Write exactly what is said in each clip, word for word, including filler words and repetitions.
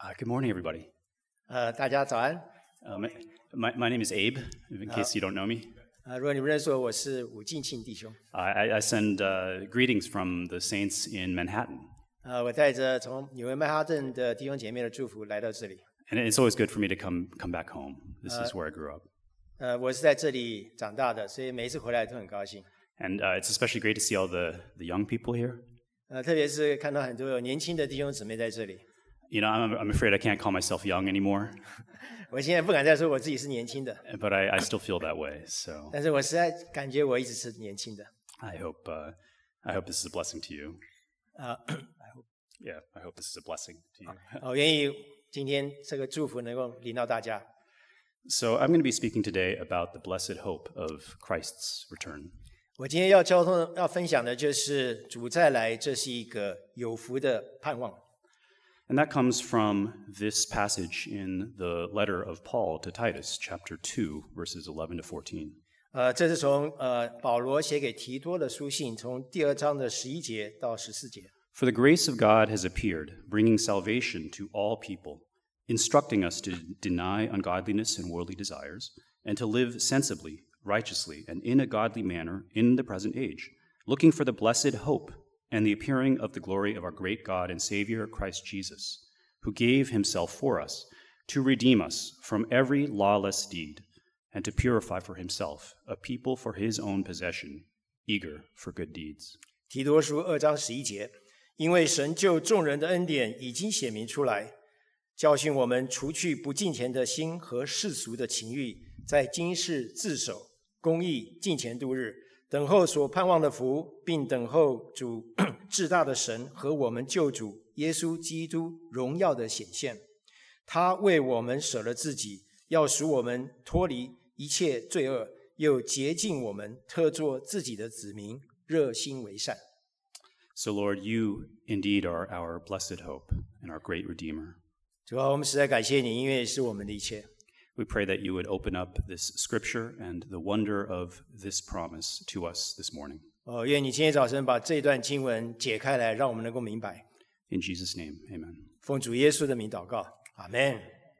Uh, good morning, everybody. 呃，大家早安。 Uh, my, my, my name is Abe, in case you don't know me. 呃，如果你不认识我，我是武敬庆弟兄。 I, I send uh, greetings from the saints in Manhattan. 呃，我带着从纽约曼哈顿的弟兄姐妹的祝福来到这里。 And it's always good for me to come, come back home. This is where I grew up. 呃，我是在这里长大的，所以每一次回来都很高兴。 And uh, it's especially great to see all the, the young people here. 呃，特别是看到很多有年轻的弟兄姊妹在这里。 You know, I'm, I'm afraid I can't call myself young anymore, 我现在不敢再说我自己是年轻的， but I, I still feel that way. So 但是我实在感觉我一直是年轻的。 I hope, uh, I hope this is a blessing to you. 啊、 Yeah, I hope this is a blessing to you. 我愿意今天这个祝福能够临到大家。 So I'm going to be speaking today about the blessed hope of Christ's return. 我今天要交通要分享的就是主再来，这是一个有福的盼望。 And that comes from this passage in the letter of Paul to Titus, chapter two, verses eleven to fourteen. 呃，这是从呃保罗写给提多的书信，从第二章的十一节到十四节。 For the grace of God has appeared, bringing salvation to all people, instructing us to deny ungodliness and worldly desires, and to live sensibly, righteously, and in a godly manner in the present age, looking for the blessed hope and the appearing of the glory of our great God and Savior, Christ Jesus, who gave himself for us to redeem us from every lawless deed and to purify for himself a people for his own possession, eager for good deeds. 提多书二章十一节，因为神就众人的恩典已经显明出来，教训我们除去不敬虔的心和世俗的情欲，在今世自守、公义、敬虔度日，等候所盼望的福，并等候主至大的神和我们救主耶稣基督荣耀的显现。他为我们舍了自己，要使我们脱离一切罪恶，又洁净我们，特作自己的子民，热心为善。 So, Lord, you indeed are our blessed hope and our great Redeemer. 主啊，我们实在感谢你，因为是我们的一切。 We pray that you would open up this scripture and the wonder of this promise to us this morning. 哦，愿你今天早晨把这段经文解开来，让我们能够明白。 In Jesus' name, amen. 奉主耶稣的名祷告，阿门。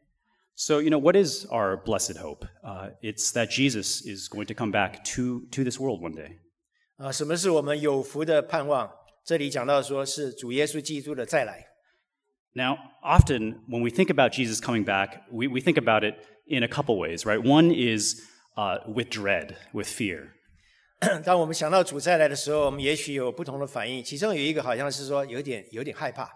So, you know, what is our blessed hope? Uh, it's that Jesus is going to come back to, to this world one day. 啊，什么是我们有福的盼望？这里讲到说是主耶稣基督的再来。 Now, often when we think about Jesus coming back, we, we think about it in a couple ways, right? One is uh, with dread, with fear. 当我们想到主再来的时候，我们也许有不同的反应。其中有一个好像是说有点有点害怕，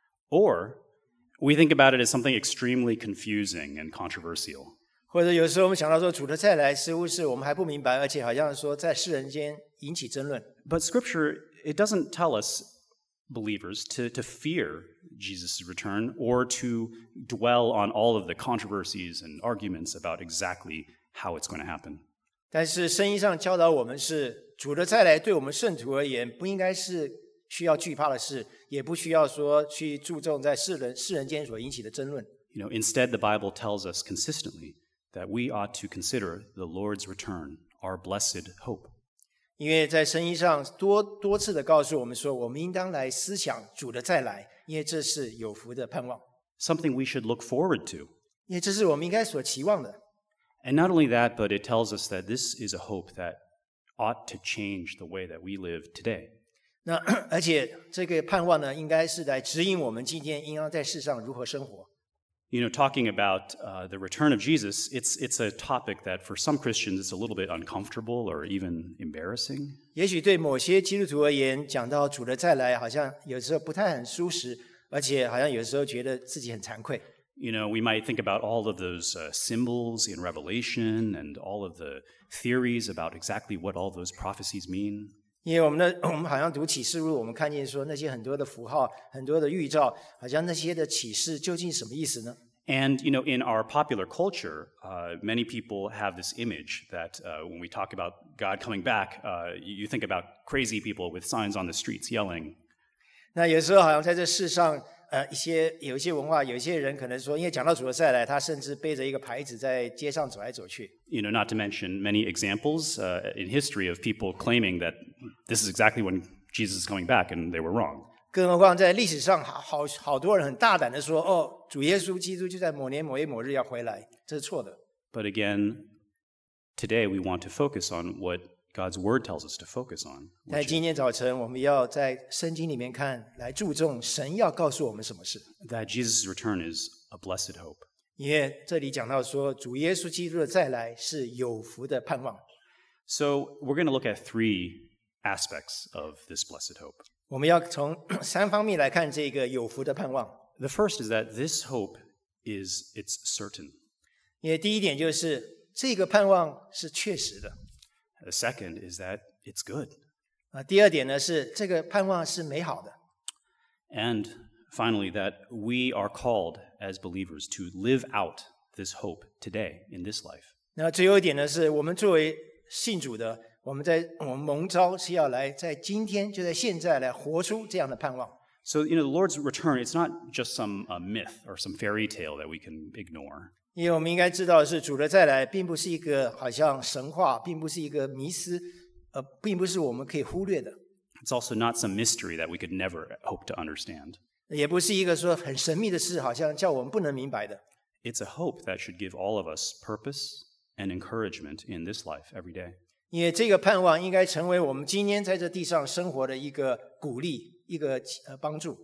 Or we think about it as something extremely confusing and controversial. 或者有时候我们想到说主的再来似乎是我们还不明白，而且好像说在世人间引起争论。 But Scripture, it doesn't tell us, believers, to, to fear Jesus' return or to dwell on all of the controversies and arguments about exactly how it's going to happen. 但是圣经上教导我们是主的再来对我们圣徒而言，不应该是需要惧怕的事，也不需要说去注重在世人世人间所引起的争论。 You know, instead, the Bible tells us consistently that we ought to consider the Lord's return our blessed hope. 因为在圣经上多多次的告诉我们说，我们应当来思想主的再来，因为这是有福的盼望， Something we should look forward to. 因为这是我们应该所期望的。 And not only that, but it tells us that this is a hope that ought to change the way that we live today. 那而且这个盼望呢，应该是来指引我们今天应当在世上如何生活。 You know, talking about uh, the return of Jesus, it's, it's a topic that for some Christians it's a little bit uncomfortable or even embarrassing. 也许对某些基督徒而言，讲到主的再来，好像有时候不太很舒适，而且好像有时候觉得自己很惭愧。 You know, we might think about all of those uh, symbols in Revelation and all of the theories about exactly what all those prophecies mean. 因为我们的我们好像读启示录，我们看见说那些很多的符号、很多的预兆，好像那些的启示究竟什么意思呢？ And, you know, in our popular culture, uh, many people have this image that uh, when we talk about God coming back, uh, you you think about crazy people with signs on the streets yelling. 那有时候好像在这世上，呃，一些有一些文化，有一些人可能说，因为讲到主的再来，他甚至背着一个牌子在街上走来走去。 You know, not to mention many examples uh, in history of people claiming that this is exactly when Jesus is coming back, and they were wrong. 更何况在历史上好好好多人很大胆的说，哦，主耶稣基督就在某年某月某日要回来，这是错的。 But again, today we want to focus on what God's word tells us to focus on. 在 Which 今 is 天早晨，我们要在圣经里面看，来注重神要告诉我们什么事。 that Jesus' return is a blessed hope. 因为这里讲到说，主耶稣基督的再来是有福的盼望。 So we're going to look at three aspects of this blessed hope. 我们要从三方面来看这个有福的盼望。 The first is that this hope is it's certain. 因为第一点就是这个盼望是确实的 The second is that it's good. 啊。第二点呢是这个盼望是美好的。 And finally, that we are called as believers to live out this hope today in this life. 那最后一点呢是我们作为信主的，我们在我们蒙召是要来在今天就在现在来活出这样的盼望。 So, you know, the Lord's return, it's not just some uh, myth or some fairy tale that we can ignore. 因为我们应该知道的是，主的再来并不是一个好像神话，并不是一个迷思，呃，并不是我们可以忽略的， It's also not some mystery that we could never hope to understand. 也不是一个说很神秘的事，好像叫我们不能明白的。 It's a hope that should give all of us purpose and encouragement in this life every day. 因为这个盼望应该成为我们今天在这地上生活的一个鼓励，一个呃帮助。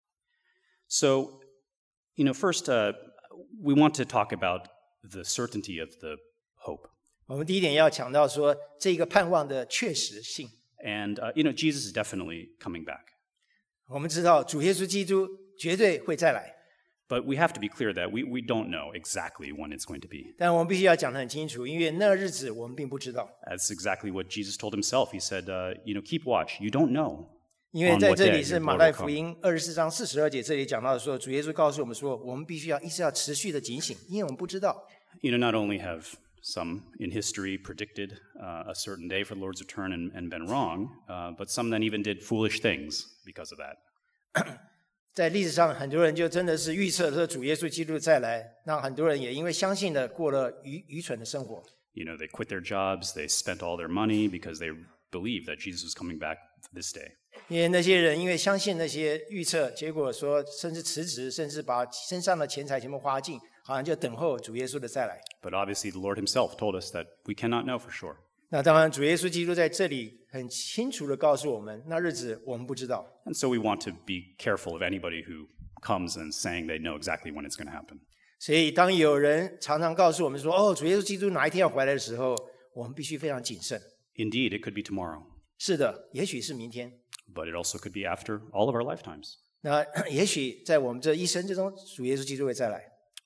So, you know, first, uh, we want to talk about the certainty of the hope. 我们第一点要强调说，这个盼望的确实性。 And, uh, you know, Jesus is definitely coming back. 我们知道主耶稣基督绝对会再来， But we have to be clear that we, we don't know exactly when it's going to be. 但我们必须要讲得很清楚，因为那日子我们并不知道。 That's exactly what Jesus told himself. He said, uh, you know, keep watch. You don't know. 因为 On 在 what 这 day 里是 your 马 Lord 太 will 福 come. 音二十四章四十二节，这里讲到说，主耶稣告诉我们说，我们必须要一直要持续的警醒，因为我们不知道。 You know, not only have some in history predicted uh, a certain day for the Lord's return and, and been wrong, uh, but some then even did foolish things because of that. 在历史上，很多人就真的是预测说主耶稣基督再来，那很多人也因为相信了，过了愚愚蠢的生活。 You know, they quit their jobs, they spent all their money because they believed that Jesus was coming back this day. 因为那些人因为相信那些预测，结果说甚至辞职，甚至把身上的钱财全部花尽，好像就等候主耶稣的再来。 But obviously, the Lord himself told us that we cannot know for sure. 那当然，主耶稣基督在这里很清楚的告诉我们，那日子我们不知道。 And so we want to be careful of anybody who comes and saying they know exactly when it's going to happen. 所以，当有人常常告诉我们说：“哦，主耶稣基督哪一天要回来的时候，我们必须非常谨慎。 Indeed, it could be tomorrow, ” 是的，也许是明天， but it also could be after all of our lifetimes. 那也许在我们这一生之中，主耶稣基督会再来。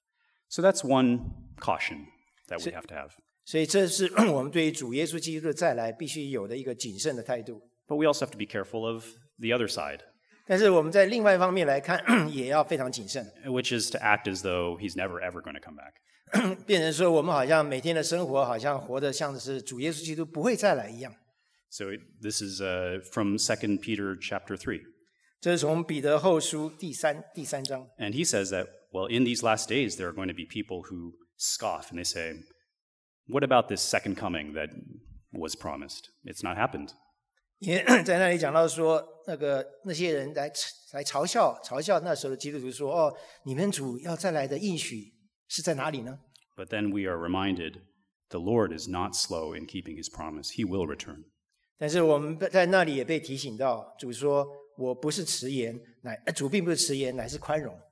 So that's one caution that we have to have. 所以，这是我们对于主耶稣基督的再来必须有的一个谨慎的态度。 But we also have to be careful of the other side, 但是我们在另外一方面来看，也要非常谨慎， which is to act as though he's never ever going to come back. 变成说我们好像每天的生活好像活得像是主耶稣基督不会再来一样。 So it- this is uh, from Second Peter chapter three. 这是从彼得后书第三第三章。 And he says that, well, in these last days, there are going to be people who scoff and they say, what about this second coming that was promised? It's not happened. 因为在那里讲到说，那个那些人来来嘲笑嘲笑那时候的基督徒说：“哦，你们主要再来的应许是在哪里呢？” But then we are reminded the Lord is not slow in keeping his promise. He will return. 但是我们在那里也被提醒到，主说：“我不是迟延，乃主并不是迟延，乃是宽容。”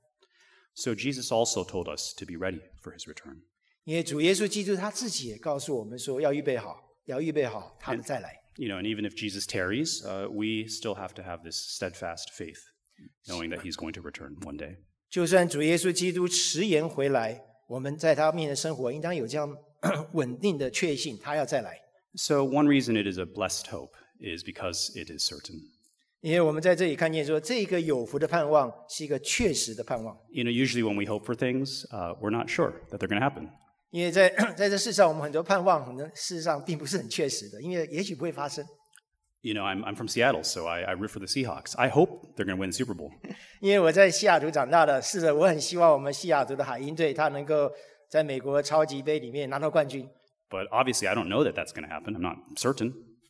So Jesus also told us to be ready for his return. 因为主耶稣基督他自己也告诉我们说，要预备好，要预备好他的再来。 You know, and even if Jesus tarries, uh, we still have to have this steadfast faith, knowing that he's going to return one day. 就算主耶稣基督迟延回来，我们在他面前生活，应当有这样稳定的确信，他要再来。 So one reason it is a blessed hope is because it is certain. 因为我们在这里看见说，这个有福的盼望是一个确实的盼望。 You know, usually when we hope for things, uh, we're not sure that they're going to happen. 因为在在这世上，我们很多盼望可能事实上并不是很确实的，因为也许不会发生。 You know, I'm, I'm from Seattle, so I, I root for the Seahawks. I hope they're going to win the Super Bowl. 因为我在西雅图长大的，是的，我很希望我们西雅图的海鹰队，它能够在美国超级杯里面拿到冠军。 But obviously, I don't know that that's going to happen. I'm not certain.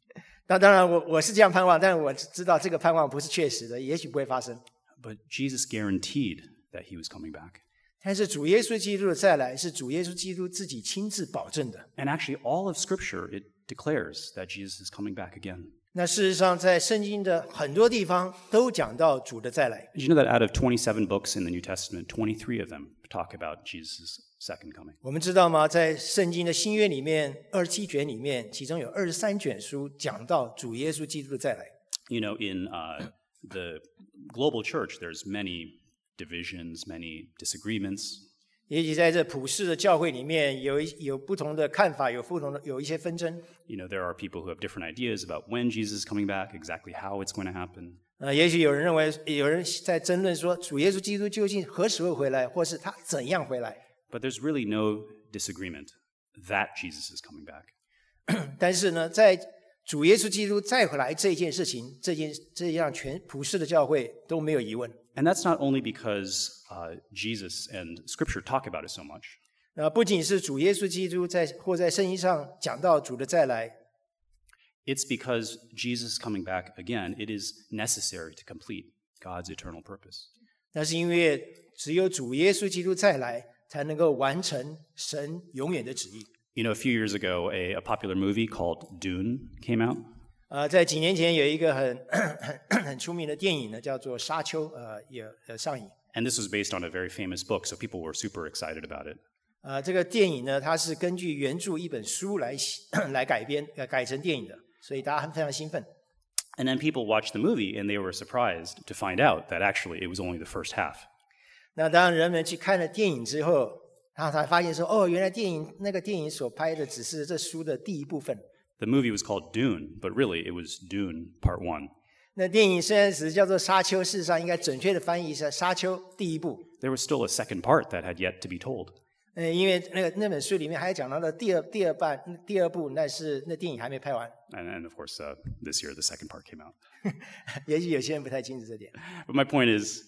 那当然我我是这样盼望，但我知道这个盼望不是确实的，也许不会发生。 But Jesus guaranteed that he was coming back. 但是主耶稣基督的再来是主耶稣基督自己亲自保证的。 And actually, all of Scripture, it declares that Jesus is coming back again. 那事实上在圣经的很多地方都讲到主的再来。 Did you know that out of twenty-seven books in the New Testament, twenty-three of them talk about Jesus' second coming? 我们知道吗？在圣经的新约里面，二十七卷里面，其中有二十三卷书讲到主耶稣基督的再来。 You know, in uh, the global church, there's many divisions, many disagreements. 也许在这普世的教会里面，有一有不同的看法，有不同的有一些纷争。 You know, there are people who have different ideas about when Jesus is coming back, exactly how it's going to happen. 呃，也许有人认为，有人在争论说，主耶稣基督究竟何时会回来，或是他怎样回来。 But there's really no disagreement that Jesus is coming back. 但是呢，在主耶稣基督再回来这件事情，这件这样全普世的教会都没有疑问。 And that's not only because uh, Jesus and Scripture talk about it so much. 呃，不仅是主耶稣基督在或在圣经上讲到主的再来， It's because Jesus coming back again, it is necessary to complete God's eternal purpose. 那是因为只有主耶稣基督再来，才能够完成神永远的旨意。 You know, a few years ago, a, a popular movie called Dune came out. 呃，在几年前有一个很很很出名的电影呢，叫做《沙丘》，呃，也呃上映。 And this was based on a very famous book, so people were super excited about it. 呃，这个电影呢，它是根据原著一本书来写来改编，呃，改成电影的，所以大家非常兴奋。 And then people watched the movie and they were surprised to find out that actually it was only the first half. 那当人们去看了电影之后，然后才发现说，哦，原来电影那个电影所拍的只是这书的第一部分。 The movie was called Dune, but really it was Dune Part One. 那电影虽然只是叫做《沙丘》，事实上应该准确的翻译是《沙丘》第一部。 There was still a second part that had yet to be told. 呃，因为那个那本书里面还讲到了第二第二半第二部，那是那电影还没拍完。 And, and of course, uh, this year the second part came out. 也许有些人不太清楚这点。 But my point is,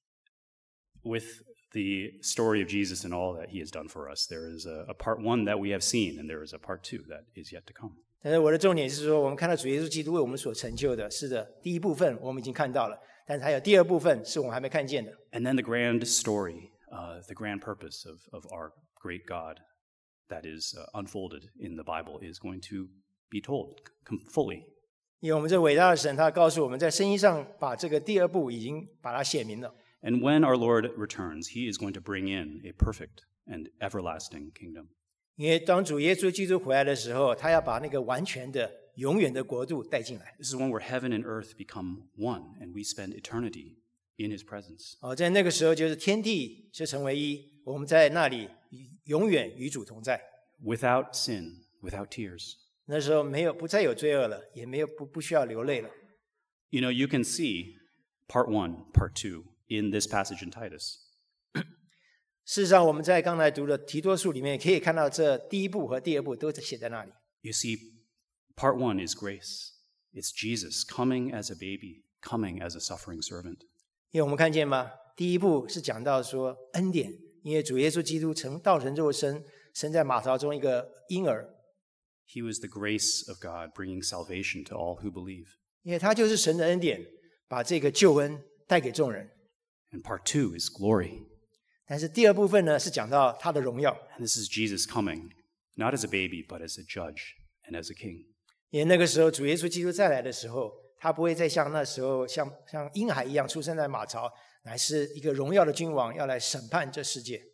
with the story of Jesus and all that he has done for us, there is a, a part one that we have seen, and there is a part two that is yet to come. 但是我的重点是说，我们看到主耶稣基督为我们所成就的，是的，第一部分我们已经看到了，但是还有第二部分是我们还没看见的。 And then the grand story, uh, the grand purpose of, of our great God that is uh, unfolded in the Bible is going to be told com- fully. 因为我们这伟大的神，他告诉我们在圣经上把这个第二部已经把它写明了。 And when our Lord returns, he is going to bring in a perfect and everlasting kingdom. 因为当主耶稣基督回来的时候，他要把那个完全的、永远的国度带进来。 This is one where heaven and earth become one, and we spend eternity in his presence. 哦，在那个时候就是天地就成为一，我们在那里永远与主同在。 Without sin, without tears. 那时候没有不再有罪恶了，也没有不不需要流泪了。 You know, you can see part one, part two in this passage in Titus. 事实上，我们在刚才读的提多书里面可以看到，这第一部和第二部都写在那里。 You see, part one is grace. It's Jesus coming as a baby, coming as a suffering servant. 因为我们看见吗？第一部是讲到说恩典，因为主耶稣基督曾道成肉身，生在马槽中一个婴儿， He was the grace of God bringing salvation to all who believe. 因为他就是神的恩典，把这个救恩带给众人。 And part two is glory. 但是第二部分呢，是讲到他的荣耀， And this is Jesus coming, not as a baby, but as a judge and as a king. 因为那个时候主耶稣基督再来的时候，他不会再像那时候像像婴孩一样出生在马槽，乃是一个荣耀的君王，要来审判这世界。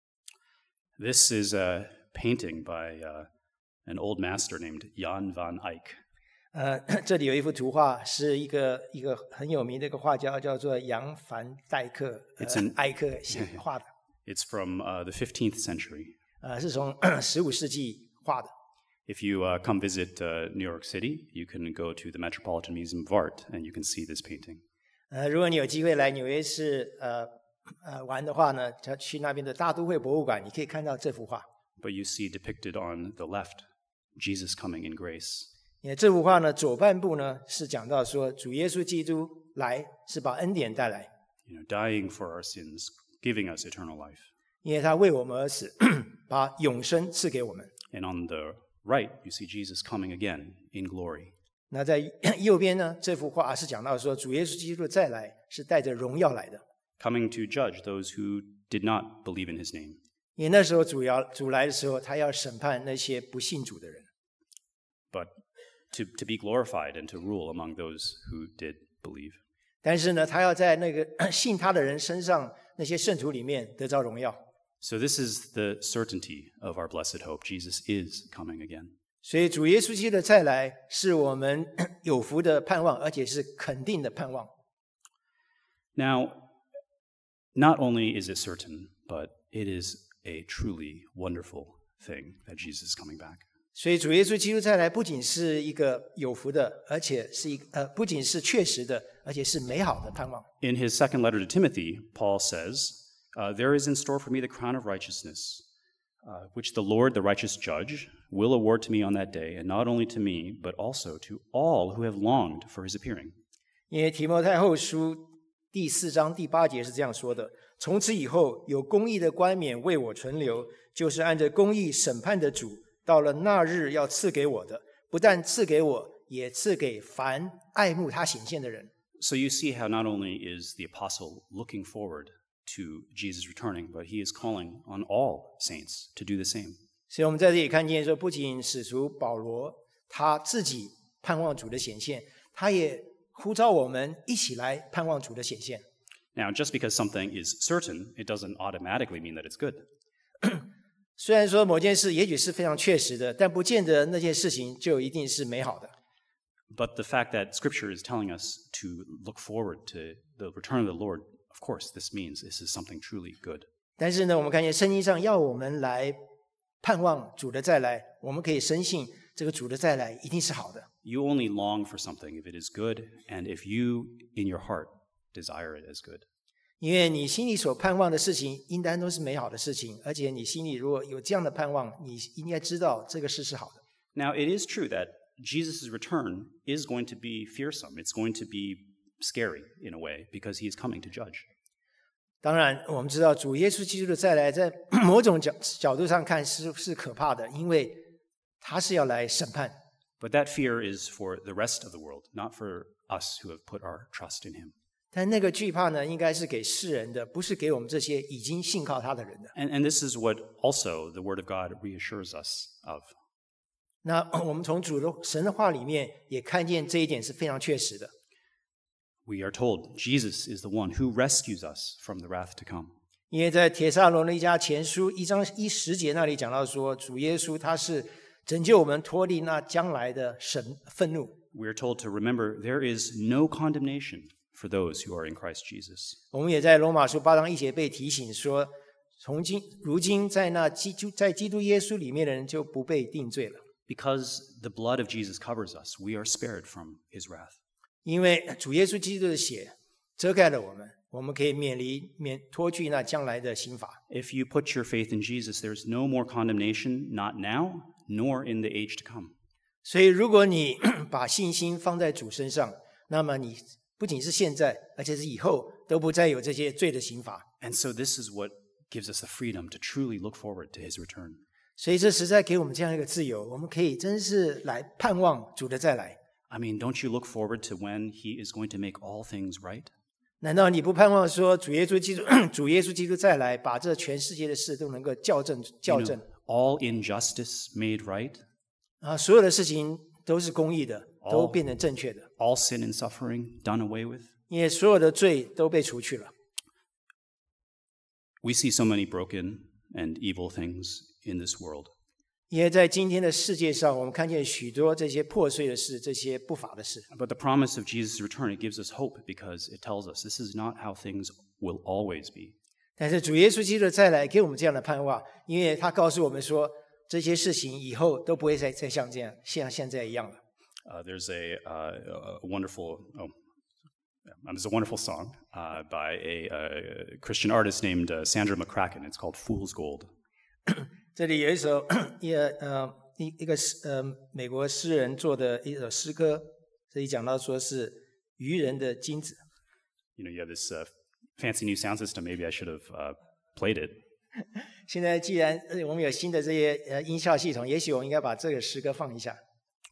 This is a painting by uh, an old master named Jan van Eyck. 呃，这里有一幅图画，是一个一个很有名的一个画家，叫做杨凡戴克，呃 It's an- 埃克写画的， It's from uh, the fifteenth century. 呃，是从十五世纪画的。 If you uh, come visit uh, New York City, you can go to the Metropolitan Museum of Art and you can see this painting. 呃，如果你有机会来纽约市呃呃玩的话呢，就去那边的大都会博物馆，你可以看到这幅画。 But you see depicted on the left, Jesus coming in grace. 因为这幅画呢，左半部呢是讲到说主耶稣基督来是把恩典带来， You know, dying for our sins, giving us eternal life. 因为他为我们而死，把永生赐给我们。 And on the right, you see Jesus coming again in glory. 那在右边呢，这幅画是讲到说，主耶稣基督的再来是带着荣耀来的。 coming to judge those who did not believe in his name. 因为那时候主要主来的时候，他要审判那些不信主的人。 But to, to be glorified and to rule among those who did believe. 但是呢，他要在那个信他的人身上，那些圣徒里面得着荣耀。 So this is the certainty of our blessed hope. Jesus is coming again. 所以主耶稣基督的再来是我们有福的盼望，而且是肯定的盼望。 Now, not only is it certain, but it is a truly wonderful thing that Jesus is coming back. 所以主耶稣基督再来不仅是一个有福的，而且是一个呃，不仅是确实的，而且是美好的盼望。 In his second letter to Timothy, Paul says, uh, There is in store for me the crown of righteousness, uh, which the Lord, the righteous judge, will award to me on that day, and not only to me, but also to all who have longed for his appearing. 因为提摩太后书第四章第八节是这样说的：从此以后，有公义的冠冕为我存留，就是按着公义审判的主，到了那日要赐给我的，不但赐给我，也赐给凡爱慕他显现的人。 So you see how not only is the apostle looking forward to Jesus returning, but he is calling on all saints to do the same. 所以我们在这里看见说，不仅使徒保罗他自己盼望主的显现，他也呼召我们一起来盼望主的显现。 Now, just because something is certain, it doesn't automatically mean that it's good. 虽然说某件事也许是非常确实的，但不见得那件事情就一定是美好的。 But the fact that Scripture is telling us to look forward to the return of the Lord, of course, this means this is something truly good. 但是呢，我们看见圣经上要我们来盼望主的再来，我们可以深信这个主的再来一定是好的。 You only long for something if it is good, and if you, in your heart, desire it as good. 因为你心里所盼望的事情应当都是美好的事情，而且你心里如果有这样的盼望，你应该知道这个事是好的。 Now, it is true that Jesus' return is going to be fearsome. It's going to be scary in a way because he is coming to judge. 当然，我们知道主耶稣基督的再来，在某种角角度上看是是可怕的，因为他是要来审判。 But that fear is for the rest of the world, not for us who have put our trust in him. 但那个惧怕呢，应该是给世人的，不是给我们这些已经信靠他的人的。 And, and this is what also the Word of God reassures us of. 那我们从主的神的话里面也看见这一点是非常确实的。 We are told Jesus is the one who rescues us from the wrath to come. 因为在帖撒罗尼迦前书一章一十节那里讲到说，主耶稣他是拯救我们脱离那将来的神愤怒。 We are told to remember there is no condemnation for those who are in Christ Jesus. 我们也在罗马书八章一节被提醒说，从今如今在那基督在基督耶稣里面的人就不被定罪了。 Because the blood of Jesus covers us, we are spared from his wrath. 因为主耶稣基督的血遮盖了我们，我们可以免离免脱去那将来的刑罚。 If you put your faith in Jesus, there's no more condemnation, not now, nor in the age to come. 所以如果你把信心放在主身上，那么你不仅是现在，而且是以后都不再有这些罪的刑罚。 And so this is what gives us the freedom to truly look forward to his return. 所以这实在给我们这样一个自由，我们可以真是来盼望主的再来。 I mean, don't you look forward to when he is going to make all things right? 难道你不盼望说主耶稣基督主耶稣基督再来，把这全世界的事都能够校正校 You 正 know, all injustice made right, 啊？所有的事情都是公义的，都 All- 变成正确的， all sin and suffering done away with? 因为所有的罪都被除去了。 We see so many broken and evil things in this world. 因为在今天的世界上，我们看见许多这些破碎的事，这些不法的事。 But the promise of Jesus' return, it gives us hope because it tells us this is not how things will always be. 但是主耶稣基督的再来给我们这样的盼望，因为他告诉我们说，这些事情以后都不会再再像这样像现在一样了。 Uh, there's a, uh, a wonderful, oh, um, there's a wonderful song uh, by a, a Christian artist named uh, Sandra McCracken. It's called Fool's Gold. 这里有一首一呃一一个诗呃美国诗人做的一首诗歌，这里讲到说是愚人的金子。 You know, you have this uh, fancy new sound system. Maybe I should have uh, played it. 现在既然呃我们有新的这些呃音效系统，也许我们应该把这个诗歌放一下。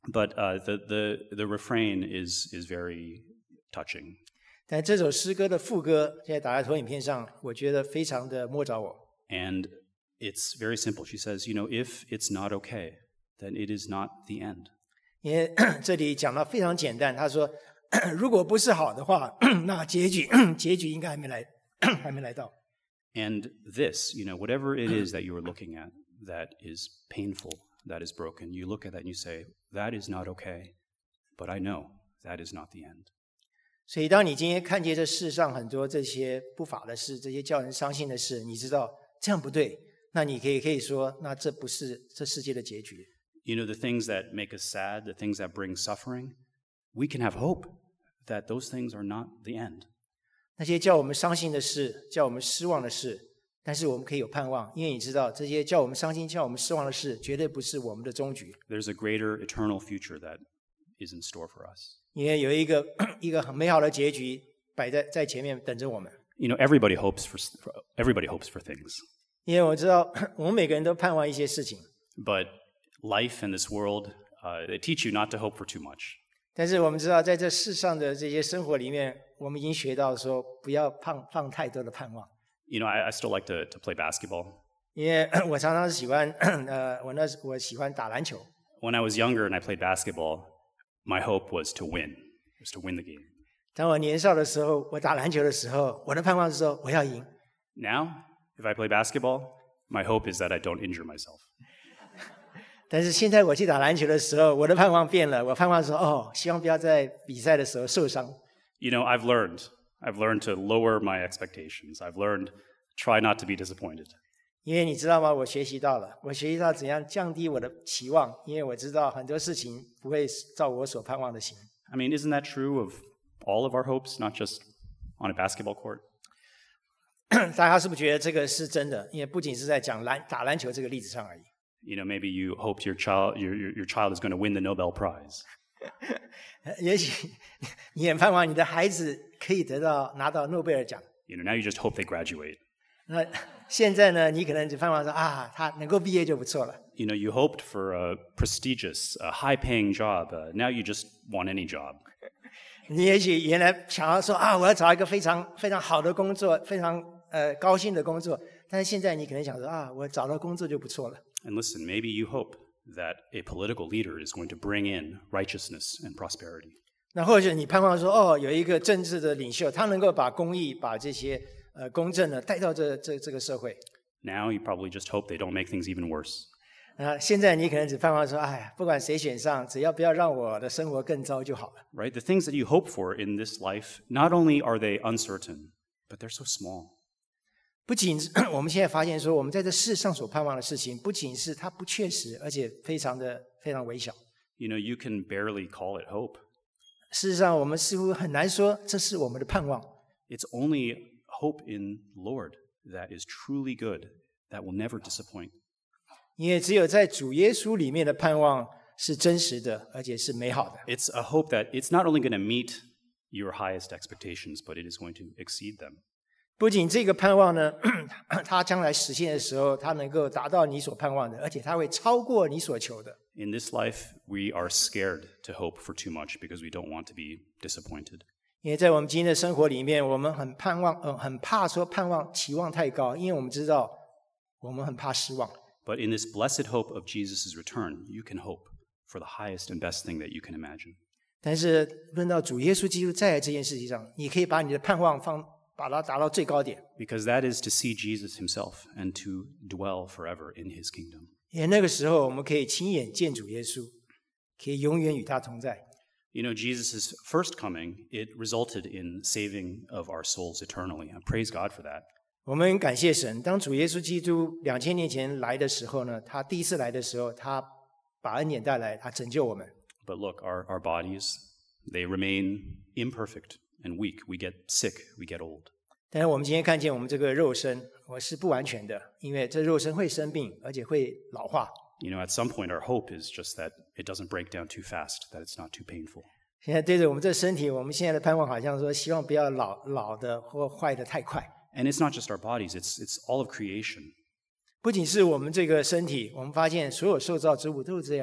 But uh, the, the, the refrain is, is very touching. 但这首诗歌的副歌现在打在投影片上，我觉得非常的摸着我。 And it's very simple. She says, you know, if it's not okay, then it is not the end. 因为这里讲到非常简单，他说如果不是好的话，那结局结局应该还没来还没来到。 And this, you know, whatever it is that you are looking at that is painful, that is broken, you look at that and you say, that is not okay, but I know that is not the end. 所以当你今天看见这世上很多这些不法的事，这些叫人伤心的事，你知道这样不对，那你可以可以说，那这不是这世界的结局。 You know, the things that make us sad, the things that bring suffering, we can have hope that those things are not the end. 那些叫我们伤心的事，叫我们失望的事，但是我们可以有盼望，因为你知道这些叫我们伤心、叫我们失望的事，绝对不是我们的终局。 There's a greater eternal future that is in store for us. 因为有一个一个很美好的结局摆在在前面等着我们。 You know, everybody hopes for everybody hopes for things. 因为我知道我们每个人都盼望一些事情， But life in this world, uh, they teach you not to hope for too much. 但是我们知道在这世上的这些生活里面，我们已经学到说不要放放太多的盼望。 You know, I, I still like to, to play basketball. 因为我常常喜欢呃，我那时我喜欢打篮球。 When I was younger and I played basketball, my hope was to win, was to win the game. 当我年少的时候，我打篮球的时候，我的盼望是说我要赢。 Now, if I play basketball, my hope is that I don't injure myself. 但是现在我去打篮球的时候，我的盼望变了，我盼望说哦，希望不要在比赛的时候受伤。 You know, I've learned. I've learned to lower my expectations. I've learned try not to be disappointed. 因为你知道吗？我学习到了，我学习到怎样降低我的期望，因为我知道很多事情不会照我所盼望的行。 I mean, isn't that true of all of our hopes, not just on a basketball court? 大家是不是觉得这个是真的？因为不仅是在讲篮打篮球这个例子上而已。 You know, maybe you hoped your child your, your, your child is going to win the Nobel Prize. 也许你也盼望你的孩子可以得到拿到诺贝尔奖。 You know, now you just hope they graduate. 那现在呢，你可能只盼望说啊，他能够毕业就不错了。 You know, you hoped for a prestigious, a high-paying job. Uh, now you just want any job. 你也许原来想要说啊，我要找一个非常非常好的工作，非常呃高兴的工作，但是现在你可能想说啊，我找到工作就不错了。 And listen, maybe you hope that a political leader is going to bring in righteousness and prosperity. 那或者你盼望说哦，有一个政治的领袖，他能够把公义、把这些呃公正呢带到这这这个社会。 Now you probably just hope they don't make things even worse. 啊，现在你可能只盼望说，哎，不管谁选上，只要不要让我的生活更糟就好了。 Right? The things that you hope for in this life, not only are they uncertain, but they're so small. 不仅我们现在发现说，我们在这世上所盼望的事情，不仅是它不确实，而且非常的非常微小。 You know, you can barely call it hope. 事实上，我们似乎很难说这是我们的盼望。 It's only hope in Lord that is truly good, that will never disappoint. 因为只有在主耶稣里面的盼望是真实的，而且是美好的。 It's a hope that it's not only going to meet your highest expectations, but it is going to exceed them. 不仅这个盼望呢，它将来实现的时候，它能够达到你所盼望的，而且它会超过你所求的。 In this life, we are scared to hope for too much because we don't want to be disappointed. 因为在我们今天的生活里面，我们很盼望，呃，很怕说盼望期望太高，因为我们知道我们很怕失望。 But in this blessed hope of Jesus' return, you can hope for the highest and best thing that you can imagine. 但是论到主耶稣基督在来这件事情上，你可以把你的盼望放，把它达到最高点。 Because that is to see Jesus himself and to dwell forever in his kingdom. 因为那个时候，我们可以亲眼见主耶稣，可以永远与他同在。 You know, Jesus' first coming, it resulted in saving of our souls eternally. I praise God for that. 我们感谢神，当主耶稣基督两千年前来的时候呢，他第一次来的时候，他把恩典带来，他拯救我们。 But look, our, our bodies, they remain imperfect and weak. We get sick, we get old. 但是我们今天看见我们这个肉身，我是不完全的，因为这肉身会生病，而且会老化。 You know, at some point, our hope is just that it doesn't break down too fast, that it's not too painful. 现在对着我们这身体，我们现在的盼望好像说，希望不要老老的或坏的太快。 And it's not just our bodies, it's, it's all of creation. 不仅是我们这个身体，我们发现所有受造之物都是这样。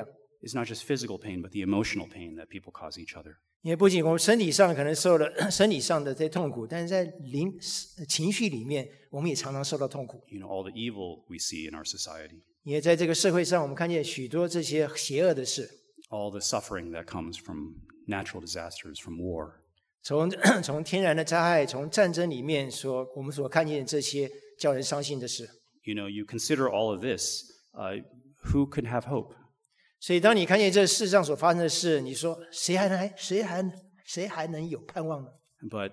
is not just physical pain, but the emotional pain that people cause each other. 因为不仅我们身体上可能受了身体上的这些痛苦，但是在灵情绪里面，我们也常常受到痛苦。 You know, all the evil we see in our society, 因为在这个社会上，我们看见许多这些邪恶的事， all the suffering that comes from natural disasters, from war. 从从天然的灾害，从战争里面所我们所看见的这些叫人伤心的事。 You know, you consider all of this, uh, who could have hope? 所以，当你看见这世上所发生的事，你说谁还能谁还谁还能有盼望呢？ But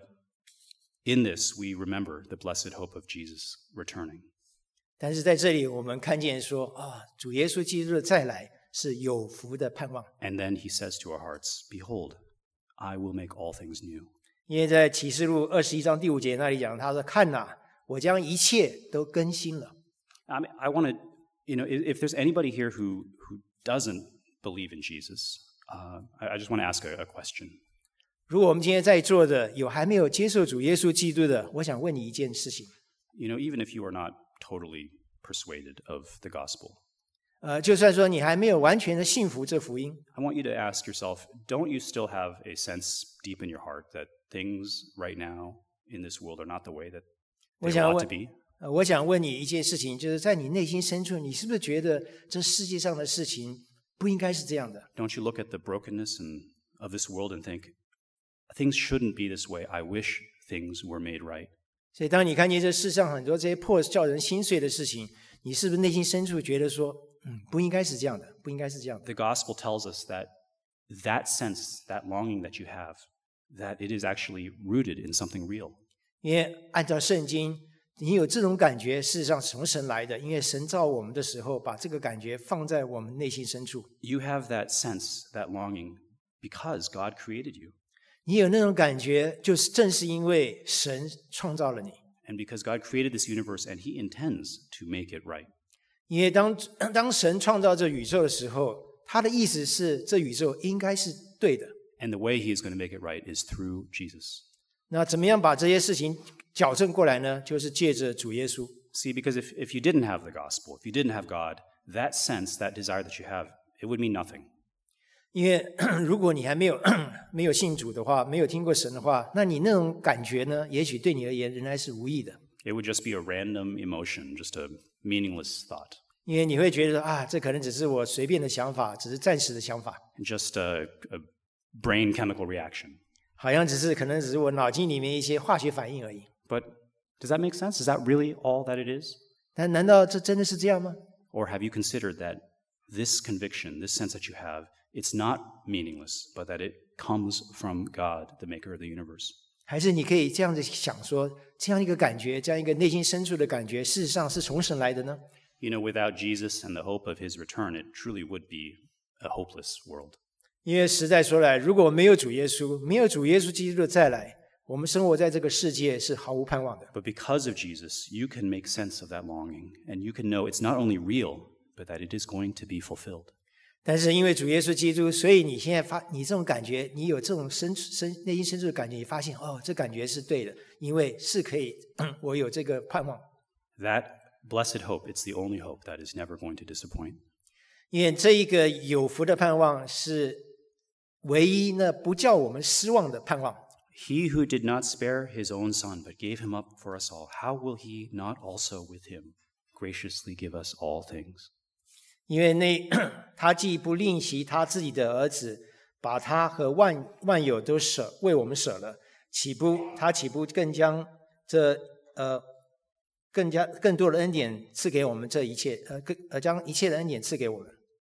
in this, we remember the blessed hope of Jesus returning. 但是在这里，我们看见说啊，主耶稣基督的再来是有福的盼望。 And then he says to our hearts, Behold, I will make all things new. 因为在启示录二十一章第五节那里讲，他说：“看哪，我将一切都更新了。” I mean, I want to, you know, if, if there's anybody here who, who doesn't believe in Jesus, uh, I, I just want to ask a, a question. 如果我们今天在座的有还没有接受主耶稣基督的，我想问你一件事情。 You know, even if you are not totally persuaded of the gospel, 呃，就算说你还没有完全的信服这福音， I want you to ask yourself, don't you still have a sense deep in your heart that things right now in this world are not the way that 我 they 想 ought 问 to be? 呃，我想问你一件事情，就是在你内心深处，你是不是觉得这世界上的事情不应该是这样的？ Don't you look at the brokenness and, of this world and think, things shouldn't be this way. I wish things were made right. 所以，当你看见这世上很多这些破叫人心碎的事情，你是不是内心深处觉得说，嗯，不应该是这样的，不应该是这样的？ The gospel tells us that that sense, that longing that you have, that it is actually rooted in something real. 因为按照圣经，你有这种感觉，事实上是从神来的。因为神造我们的时候，把这个感觉放在我们内心深处。 You have that sense, that longing, because God created you. 你有那种感觉，就是正是因为神创造了你。 And because God created this universe and he intends to make it right. 因为当当神创造这宇宙的时候，他的意思是这宇宙应该是对的。 And the way he is going to make it right is through Jesus. 那怎么样把这些事情矫正过来呢？就是借着主耶稣。 See, because if, if you didn't have the gospel, if you didn't have God, that sense, that desire that you have, it would mean nothing. 因为如果你还没有没有信主的话，没有听过神的话，那你那种感觉呢，也许对你而言仍然是无益的。 It would just be a random emotion, just a meaningless thought, 因为你会觉得啊，这可能只是我随便的想法，只是暂时的想法， just a, a brain chemical reaction. 好像只是可能只是我脑筋里面一些化学反应而已。 But does that make sense? Is that really all that it is? 但难道这真的是这样吗？ Or have you considered that this conviction, this sense that you have, it's not meaningless, but that it comes from God, the maker of the universe? 还是你可以这样子想说，这样一个感觉，这样一个内心深处的感觉，事实上是从神来的呢？ You know, without Jesus and the hope of his return, it truly would be a hopeless world. 因为实在说来，如果没有主耶稣，没有主耶稣基督的再来，我们生活在这个世界是毫无盼望的。 But because of Jesus, you can make sense of that longing, and you can know it's not only real, but that it is going to be fulfilled. 但是因为主耶稣基督，所以你现在发你这种感觉，你有这种深深内心深处的感觉，你发现哦，这感觉是对的，因为是可以，我有这个盼望。 That blessed hope, it's the only hope that is never going to disappoint. 因为这一个有福的盼望是唯一那不叫我们失望的盼望。 He who did not spare his own son, but gave him up for us all, how will he not also with him graciously give us all things? 因为那他既不吝惜他自己的儿子，把他和万万有都舍为我们舍了，岂不他岂不更将这呃更加更多的恩典赐给我们这一切呃更呃将一切的恩典赐给我们？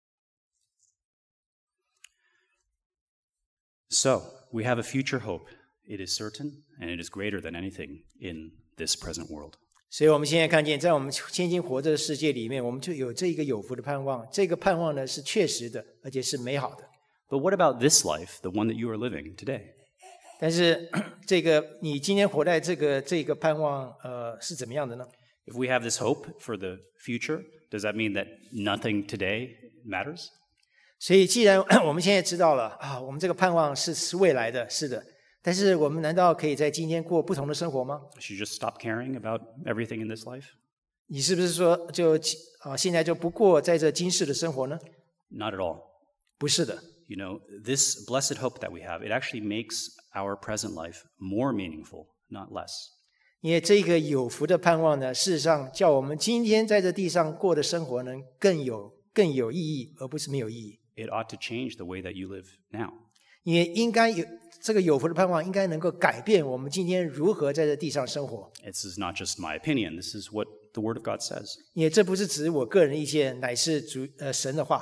So, we have a future hope. It is certain, and it is greater than anything in this present world. 所以我们现在看见，在我们现今活着的世界里面，我们就有这一个有福的盼望。这个盼望呢是确实的，而且是美好的。 But what about this life, the one that you are living today? 但是这个你今天活在这个这个盼望，呃，是怎么样的呢？ If we have this hope for the future, does that mean that nothing today matters? 所以，既然我们现在知道了啊，我们这个盼望是是未来的，是的。但是，我们难道可以在今天过不同的生活吗？ Should you just stop caring about everything in this life? 你是不是说就啊，现在就不过在这今世的生活呢？ Not at all. 不是的。 You know, this blessed hope that we have, it actually makes our present life more meaningful, not less. 因为这个有福的盼望呢，事实上叫我们今天在这地上过的生活呢，更有更有意义，而不是没有意义。 It ought to change the way that you live now. 因为应该有这个有福的盼望，应该能够改变我们今天如何在这地上生活。 This is not just my opinion. This is what the Word of God says. 因为这不是只是我个人意见，乃是主呃神的话。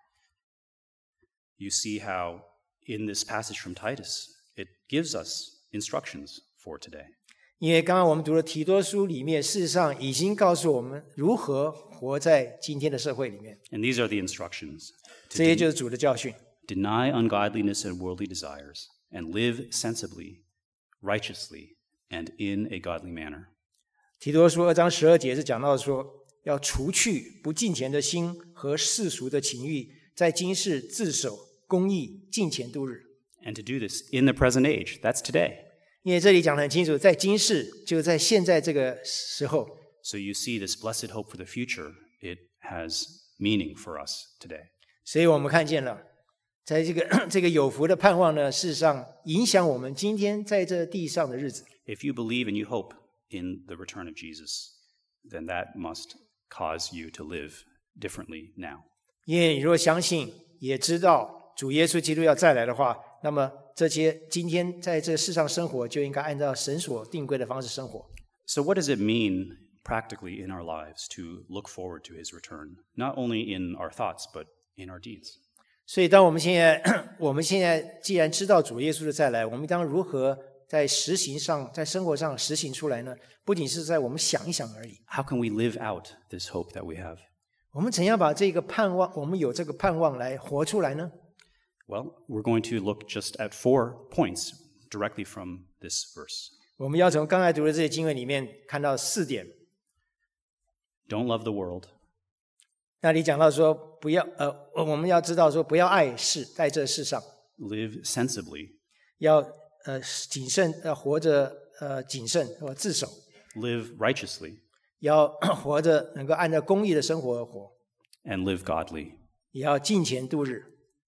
You see how in this passage from Titus, it gives us instructions for today. 因为刚刚我们读了提多书里面，事实上已经告诉我们如何活在今天的社会里面。 And these are the instructions. 这些就是主的教训。 Deny ungodliness and worldly desires, and live sensibly, righteously, and in a godly manner. 提多书二章十二节是讲到说，要除去不敬虔的心和世俗的情欲，在今世自守公义，敬虔度日。 And to do this in the present age, that's today. 因为这里讲得很清楚，在今世就在现在这个时候。 So you see this blessed hope for the future, it has meaning for us today. 所以我们看见了，在这个这个有福的盼望呢，事实上影响我们今天在这地上的日子。 If you believe and you hope in the return of Jesus, then that must cause you to live differently now. 因为你若相信，也知道主耶稣基督要再来的话，那么这些今天在这世上生活，就应该按照神所定规的方式生活。 So what does it mean practically in our lives to look forward to his return, not only in our thoughts, but in our deeds? 所以，当我们现在我们现在既然知道主耶稣的再来，我们当如何在实行上，在生活上实行出来呢？不仅是在我们想一想而已。 How can we live out this hope that we have? 我们怎样把这个盼望，我们有这个盼望来活出来呢？ Well, we're going to look just at four points directly from this verse. 我们要从刚才读的这些经文里面看到四点。 Don't love the world. 那里讲到说，不要呃，我们要知道说，不要爱世，在这世上 Live sensibly. 要呃谨慎，要活着呃谨慎或自守， Live righteously. 要活着能够按照公义的生活而活， And live godly. 也要敬虔度日。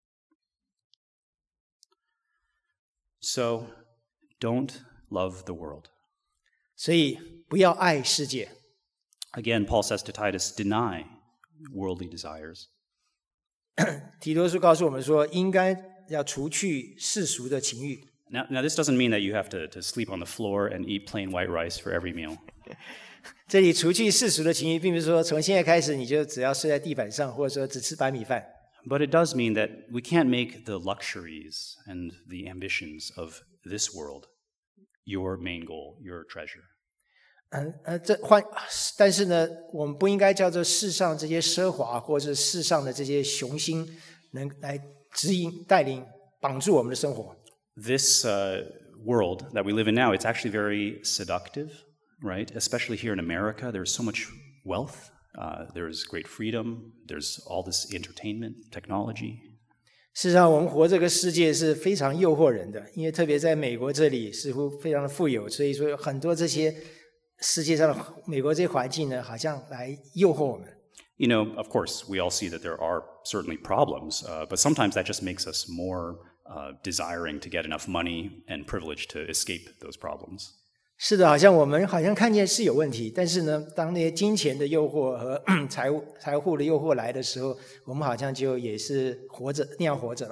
So, don't love the world. 所以不要爱世界。 Again, Paul says to Titus, deny worldly desires. 提多书告诉我们说，应该要除去世俗的情欲。 Now, now this doesn't mean that you have to, to sleep on the floor and eat plain white rice for every meal. 这里除去世俗的情欲，并不是说从现在开始你就只要睡在地板上，或者说只吃白米饭。 But it does mean that we can't make the luxuries and the ambitions of this world your main goal, your treasure. 嗯呃，这换，但是呢，我们不应该叫做世上这些奢华，或者世上的这些雄心，能来指引、带领、绑住我们的生活。 This uh, world that we live in now, it's actually very seductive, right? Especially here in America, there's so much wealth. Uh, there's great freedom. There's all this entertainment, technology. 事实上，我们活这个世界是非常诱惑人的，因为特别在美国这里似乎非常的富有，所以说有很多这些世界上的美国这些环境呢，好像来诱惑我们。 You know, of course, we all see that there are certainly problems, uh, but sometimes that just makes us more uh, desiring to get enough money and privilege to escape those problems. 是的，好像我们好像看见是有问题，但是呢，当那些金钱的诱惑和财务财富的诱惑来的时候，我们好像就也是活着那样活着了。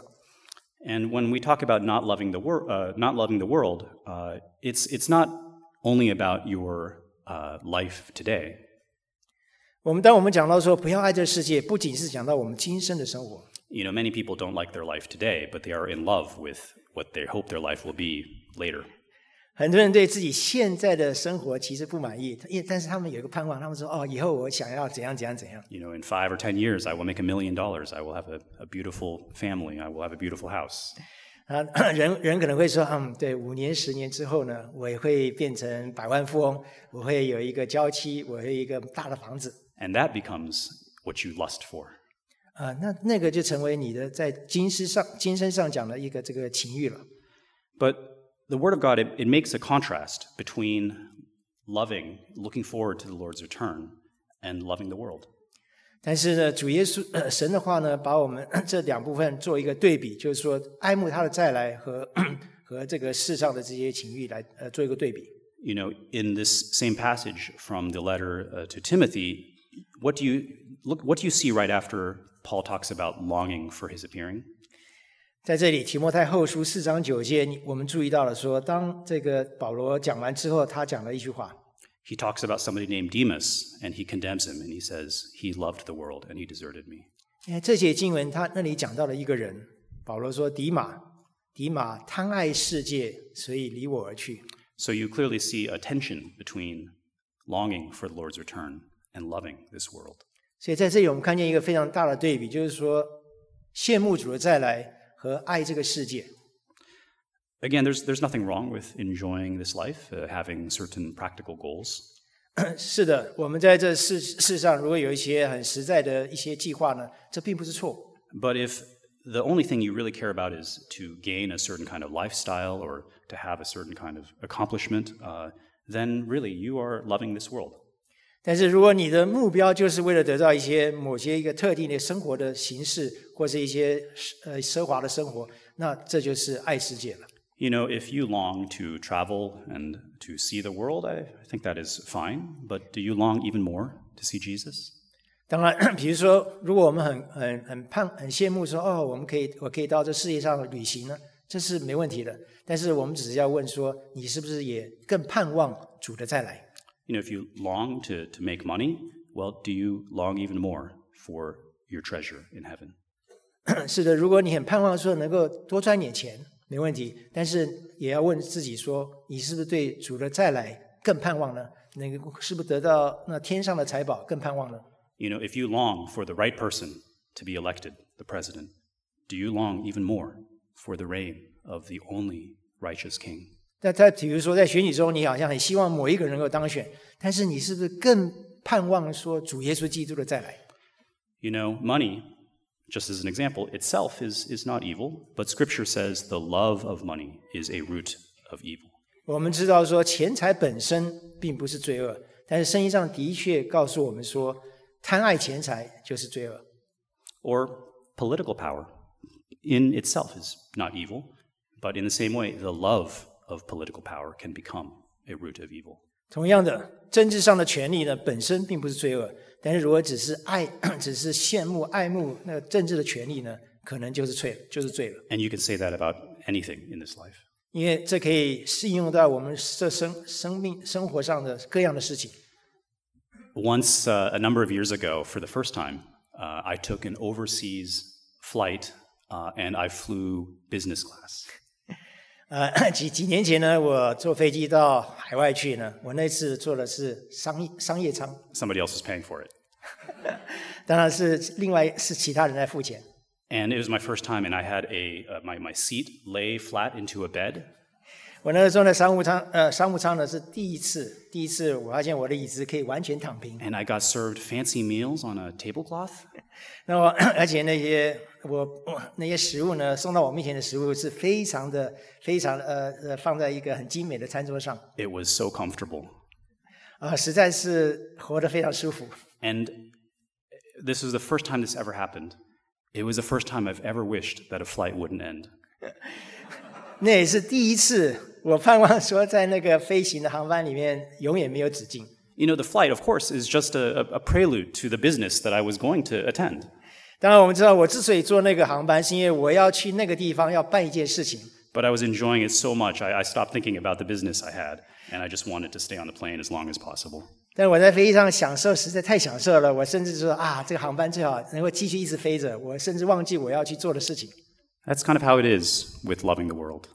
And when we talk about not loving the wor- uh, not loving the world, uh, it's it's not only about your uh, life today. 我们当我们讲到说不要爱这世界，不仅是讲到我们今生的生活。 You know, many people don't like their life today, but they are in love with what they hope their life will be later. 很多人对自己现在的生活其实不满意，因为但是他们有一个盼望，他们说：“哦，以后我想要怎样怎样怎样。” You know, in five or ten years, I will make a million dollars. I will have a, a beautiful family. I will have a beautiful house. 啊，人人可能会说：“嗯，对，五年、十年之后呢，我也会变成百万富翁，我会有一个娇妻，我会有一个大的房子。” And that becomes what you lust for. 啊，那那个就成为你的在今世上、今生上讲的一个这个情欲了。 But the Word of God, it, it makes a contrast between loving, looking forward to the Lord's return, and loving the world. 但是呢，主耶稣、呃、神的话呢，把我们这两部分做一个对比，就是说爱慕他的再来和和这个世上的这些情欲来呃做一个对比。 You know, in this same passage from the letter uh, to Timothy, what do you look? What do you see right after Paul talks about longing for his appearing? 在这里，提摩太后书四章九节，我们注意到了说，当这个保罗讲完之后，他讲了一句话。 He talks about somebody named Demas, and he condemns him, and he says, he loved the world, and he deserted me. 因为这节经文他那里讲到了一个人，保罗说迪马，迪马贪爱世界，所以离我而去。 So you clearly see a tension between longing for the Lord's return and loving this world. 所以在这里我们看见一个非常大的对比，就是说羡慕主的再来和爱这个世界。 Again, there's there's nothing wrong with enjoying this life, uh, having certain practical goals. 是的，我们在这世世上如果有一些很实在的一些计划呢，这并不是错。 But if the only thing you really care about is to gain a certain kind of lifestyle or to have a certain kind of accomplishment, uh, then really you are loving this world. 但是如果你的目标就是为了得到一些某些一个特定的生活的形式，或是一些呃奢华的生活，那这就是爱世界了。 You know, if you long to travel and to see the world, I think that is fine. But do you long even more to see Jesus? 当然，比如说，如果我们很很很盼很羡慕说，哦，我们可以我可以到这世界上旅行呢，这是没问题的。但是我们只是要问说，你是不是也更盼望主的再来？ You know, if you long to, to make money, well, do you long even more for your treasure in heaven? 是的，如果你很盼望说能够多赚点钱，没问题。但是也要问自己说，你是不是对主的再来更盼望呢？那个是不是得到那天上的财宝更盼望呢？ You know, if you long for the right person to be elected the president, do you long even more for the reign of the only righteous king? 那他比如说在选举中，你好像很希望某一个人能够当选，但是你是不是更盼望说主耶稣基督的再来？ You know, money, just as an example, itself is, is not evil, but Scripture says the love of money is a root of evil. 我们知道说钱财本身并不是罪恶，但是圣经上的确告诉我们说，贪爱钱财就是罪恶。 Or political power in itself is not evil, but in the same way, the love of political power can become a root of evil. 同样的，政治上的权利呢，本身并不是罪恶，但是如果只是爱，只是羡慕、爱慕那个政治的权利呢，可能就是罪，就是罪了。 And you can say that about anything in this life. 因为这可以适用到我们这生生命生活上的各样的事情。 Once, uh, a number of years ago, for the first time, uh, I took an overseas flight uh, and I flew business class. 呃，几几年前呢，我坐飞机到海外去呢，我那次坐的是商业商业舱， Somebody else is paying for it. 当然是另外是其他人在付钱。 And it was my first time, and I had a uh, my my seat lay flat into a bed. 我那个时候呢，商务舱呃商务舱呢是第一次，第一次我发现我的椅子可以完全躺平。 And I got served fancy meals on a tablecloth. 那么而且那些我那些食物呢，送到我面前的食物是非常的非常呃呃放在一个很精美的餐桌上。 It was so comfortable. 啊，实在是活得非常舒服。 And this was the first time this ever happened. It was the first time I've ever wished that a flight wouldn't end. 那也是第一次，我盼望说在那个飞行的航班里面永远没有止境。 You know, the flight, of course, is just a, a prelude to the business that I was going to attend. 当然，我们知道我之所以坐那个航班，是因为我要去那个地方要办一件事情。 But I was enjoying it so much, I, I stopped thinking about the business I had, and I just wanted to stay on the plane as long as possible. 但我在飞机上享受实在太享受了，我甚至说啊，这个航班最好能够继续一直飞着，我甚至忘记我要去做的事情。 That's kind of how it is with loving the world.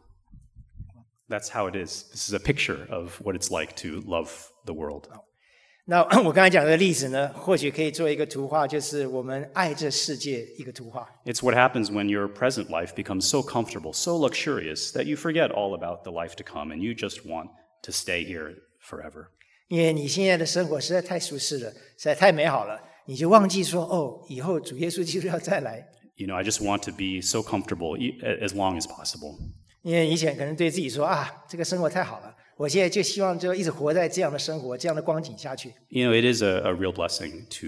That's how it is. This is a picture of what it's like to love the world. 那我刚才讲的例子呢，或许可以做一个图画，就是我们爱这世界一个图画。 It's what happens when your present life becomes so comfortable, so luxurious, that you forget all about the life to come and you just want to stay here forever. 因为你现在的生活实在太舒适了，实在太美好了，你就忘记说哦，以后主耶稣基督要再来。 You know, I just want to be so comfortable e- as long as possible. 因为以前可能对自己说啊，这个生活太好了，我现在就希望就一直活在这样的生活、这样的光景下去。 You know, it is a, a real blessing to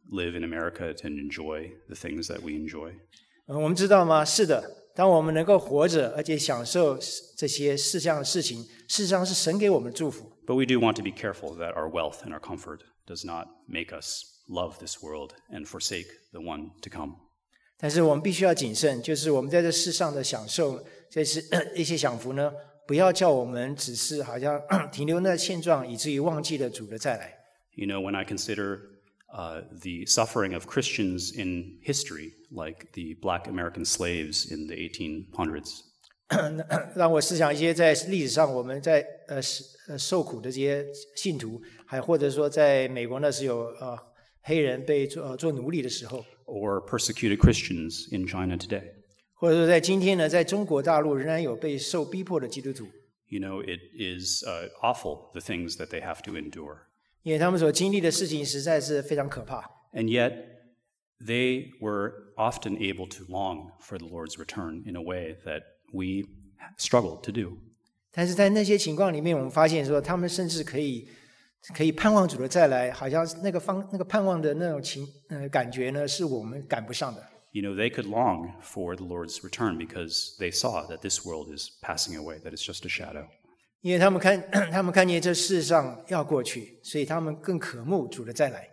live in America and enjoy the things that we enjoy. 嗯，我们知道吗？是的，当我们能够活着，而且享受这些世上的事情，事实上是神给我们的祝福。 But we do want to be careful that our wealth and our comfort does not make us love this world and forsake the one to come. 但是我们必须要谨慎，就是我们在这世上的享受，这是一些享福呢，不要叫我们只是好像停留在现状，以至于忘记了主的再来。 You know, when I consider uh, the suffering of Christians in history, like the black American slaves in the eighteen hundreds, 让我思想一些在历史上我们在呃呃受苦的这些信徒，还或者说在美国那时有呃黑人被做呃做奴隶的时候， or persecuted Christians in China today. 或者说在今天呢，在中国大陆仍然有被受逼迫的基督徒， You know, it is uh, awful, the things that they have to endure. 因为他们所经历的事情实在是非常可怕。 And yet, they were often able to long for the Lord's return in a way that we struggle to do. 但是在那些情况里面，我们发现说，他们甚至可以可以盼望主的再来，好像那个方那个盼望的那种情呃感觉呢，是我们赶不上的。 You know, they could long for the Lord's return because they saw that this world is passing away, that it's just a shadow. 因为他们看他们看见这世上要过去，所以他们更渴慕主的再来。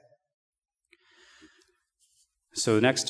So next,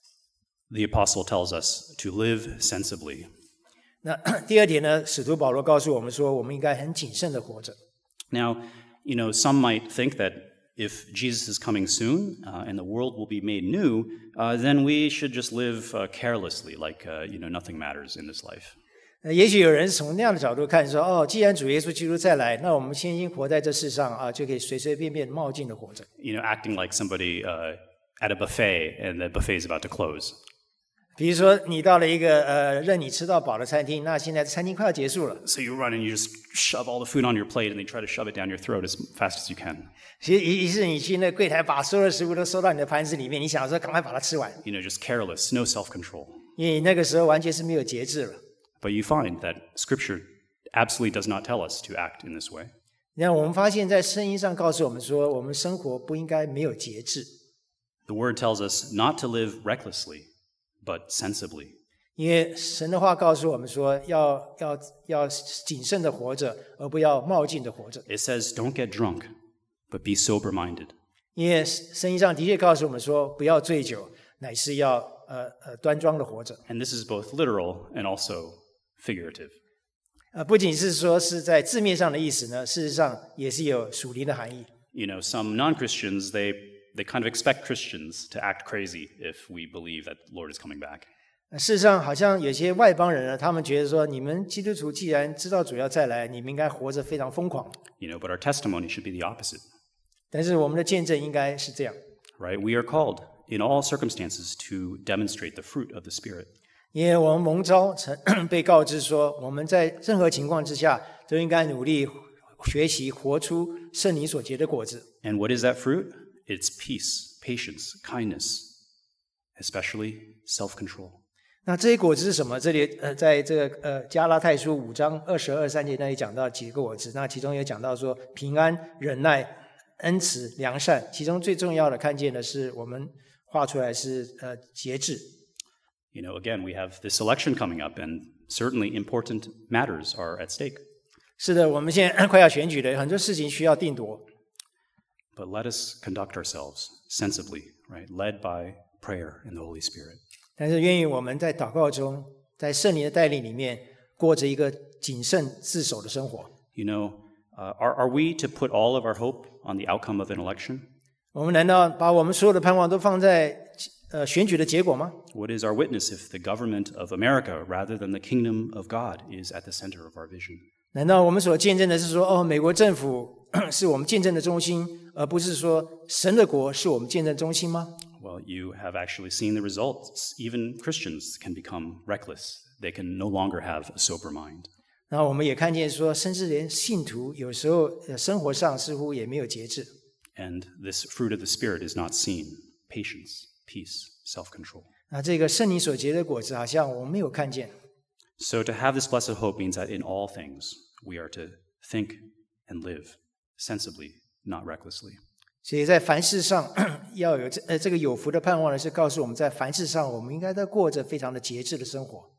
the apostle tells us to live sensibly. 那第二点呢，使徒保罗告诉我们说，我们应该很谨慎的活着。 Now, you know, some might think that if Jesus is coming soon uh, and the world will be made new, uh, then we should just live uh, carelessly, like, uh, you know, nothing matters in this life. 呃也许有人从那样的角度看说，哦，既然主耶稣基督再来，那我们先先活在这世上啊，就可以随随便便冒进的活着。 You know, acting like somebody uh, at a buffet and the buffet is about to close. 比如说，你到了一个呃任你吃到饱的餐厅，那现在餐厅快要结束了， So you run and you just shove all the food on your plate and they try to shove it down your throat as fast as you can. 其实于于是你去那柜台把所有的食物都收到你的盘子里面，你想说赶快把它吃完， You know, just careless, no self-control. 因为那个时候完全是没有节制了。 But you find that Scripture absolutely does not tell us to act in this way. 那我们发现，在圣经上告诉我们说，我们生活不应该没有节制， The Word tells us not to live recklessly, but sensibly. 因为神的话告诉我们说，要要要谨慎的活着，而不要冒进的活着。 It says, don't get drunk, but be sober-minded. 因为圣经上的确告诉我们说，不要醉酒，乃是要呃呃端庄的活着。 And this is both literal and also figurative. 呃，不仅是说是在字面上的意思呢，事实上也是有属灵的含义。 You know, some non-Christians, they, they kind of expect Christians to act crazy if we believe that the Lord is coming back. 呃事实上，好像有些外邦人呢，他们觉得说，你们基督徒既然知道主要再来，你们应该活着非常疯狂。 You know, but our testimony should be the opposite, 但是我们的见证应该是这样， right? We are called in all circumstances to demonstrate the fruit of the Spirit. 因为我们蒙召曾被告知说，我们在任何情况之下都应该努力学习活出圣灵所结的果子。 And what is that fruit? It's peace, patience, kindness, especially self-control. 那这些果子是什么？这里呃，在这个呃加拉太书五章二十二三节那里讲到几个果子，那其中有讲到说平安、忍耐、恩慈、良善，其中最重要的看见的是我们画出来是呃节制。 You know, again, we have this election coming up, and certainly important matters are at stake. 是的，我们现在快要选举了，很多事情需要定夺。 But let us conduct ourselves sensibly, right? Led by prayer and the Holy Spirit. 但是愿意我们在祷告中，在圣灵的带领里面，过着一个谨慎自守的生活。 You know, uh, are, are we to put all of our hope on the outcome of an election? 我们难道把我们所有的盼望都放在呃选举的结果吗？ What is our witness if the government of America, rather than the kingdom of God, is at the center of our vision? 难道我们所见证的是说，哦，美国政府是我们见证的中心，而不是说神的国是我们见证中心吗？ Well, you have actually seen the results. Even Christians can become reckless. They can no longer have a sober mind. 然后我们也看见说，甚至连信徒有时候呃生活上似乎也没有节制。 And this fruit of the Spirit is not seen. Patience, peace, self-control. 那这个圣灵所结的果子，好像我们没有看见。 So to have this blessed hope means that in all things we are to think and live sensibly, not recklessly. 所以在凡事上要有这呃这个有福的盼望呢，是告诉我们在凡事上我们应该都过着非常的节制的生活，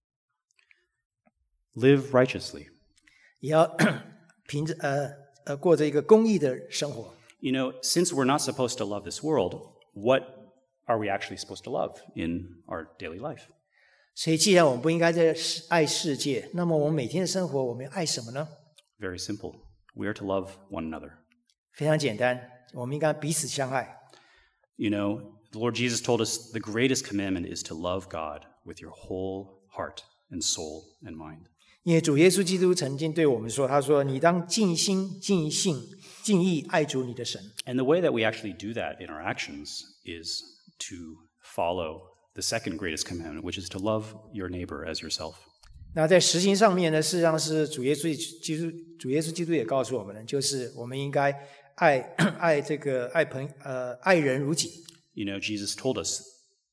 Live righteously. 也要凭着呃呃过着一个公义的生活。 You know, since we're not supposed to love this world, what are we actually supposed to love in our daily life? 所以既然我们不应该在世爱世界，那么我们每天的生活我们要爱什么呢？ Very simple. We are to love one another. 非常简单，我们应该彼此相爱。 You know, the Lord Jesus told us the greatest commandment is to love God with your whole heart and soul and mind. 因为主耶稣基督曾经对我们说，他说：“你当尽心、尽性、尽意爱主你的神。” And the way that we actually do that in our actions is to follow the second greatest commandment, which is to love your neighbor as yourself. 那在实行上面呢，事实上是主耶稣基督，主耶稣基督也告诉我们呢，就是我们应该爱爱这个爱朋呃爱人如己。 You know, Jesus told us,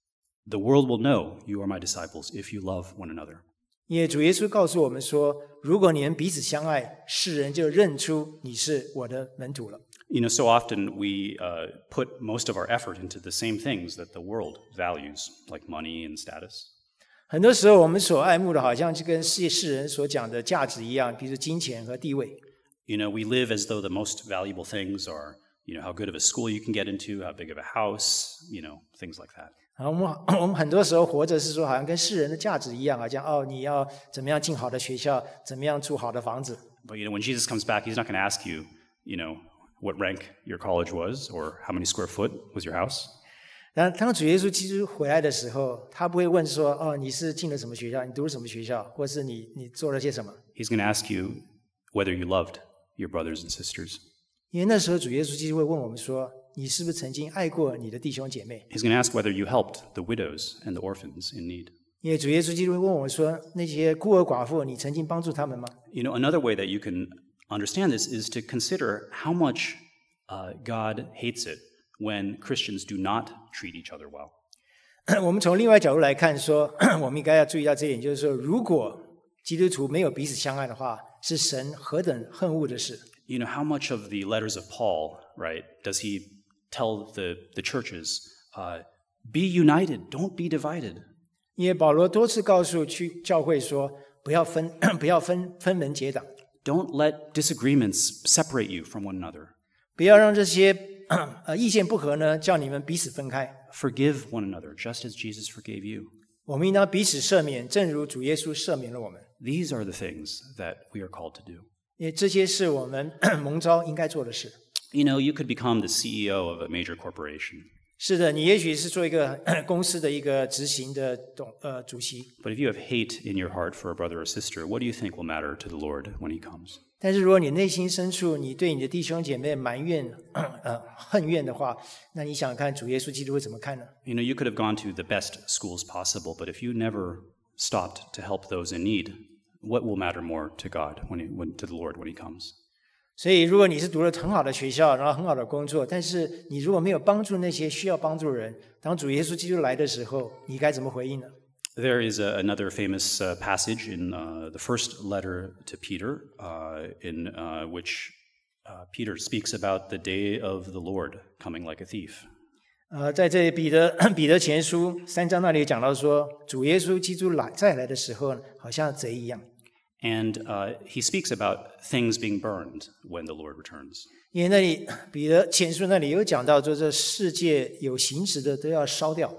the world will know you are my disciples if you love one another. 因为主耶稣告诉我们说，如果你们彼此相爱，世人就认出你是我的门徒了。 You know, so often we uh, put most of our effort into the same things that the world values, like money and status. 很多时候，我们所爱慕的，好像就跟世界世人所讲的价值一样，比如金钱和地位。 You know, we live as though the most valuable things are, you know, how good of a school you can get into, how big of a house, you know, things like that. 然后我们我们很多时候活着是说，好像跟世人的价值一样，好像哦，你要怎么样进好的学校，怎么样住好的房子。 But, you know, when Jesus comes back, he's not going to ask you, you know, what rank your college was or how many square foot was your house. 然后当主耶稣基督回来的时候，他不会问说，哦，你是进了什么学校，你读了什么学校，或是你你做了些什么。 He's going to ask you whether you loved your brothers and sisters. 因为那时候主耶稣基督会问我们说，你是不是曾经爱过你的弟兄姐妹？ He's going to ask whether you helped the widows and the orphans in need. 因为主耶稣基督会问我们说，那些孤儿寡妇，你曾经帮助他们吗？ You know, another way that you can understand this is to consider how much uh, God hates it when Christians do not treat each other well. 我们从另外角度来看说，我们应该要注意到这一点，就是说，如果基督徒没有彼此相爱的话，是神何等恨恶的事。 You know, how much of the letters of Paul, right, does he tell the, the churches, uh, be united, don't be divided. 因为保罗多次告诉去教会说，不要分，不要分分门结党， Don't let disagreements separate you from one another. 不要让这些呃意见不合呢，叫你们彼此分开。 Forgive one another, just as Jesus forgave you. 我们应当彼此赦免，正如主耶稣赦免了我们。 These are the things that we are called to do. 因为这些是我们蒙召应该做的事。 You know, you could become the C E O of a major corporation. 是的，你也许是做一个公司的一个执行的董呃主席， But if you have hate in your heart for a brother or sister, what do you think will matter to the Lord when he comes? 但是如果你内心深处你对你的弟兄姐妹埋怨呃恨怨的话，那你想想看主耶稣基督会怎么看呢？ You know, you could have gone to the best schools possible, but if you never stopped to help those in need, what will matter more to God when, he, when to the Lord when he comes? 所以如果你是读了很好的学校，然后很好的工作，但是你如果没有帮助那些需要帮助的人，当主耶稣基督来的时候，你该怎么回应呢？ There is a, another famous uh, passage in uh, the first letter to Peter, uh, in uh, which uh, Peter speaks about the day of the Lord coming like a thief. 呃，在这里彼得彼得前书三章那里讲到说，主耶稣基督来再来的时候，好像贼一样。 And uh, he speaks about things being burned when the Lord returns. 因为那里彼得前书那里有讲到，说这世界有形质的都要烧掉。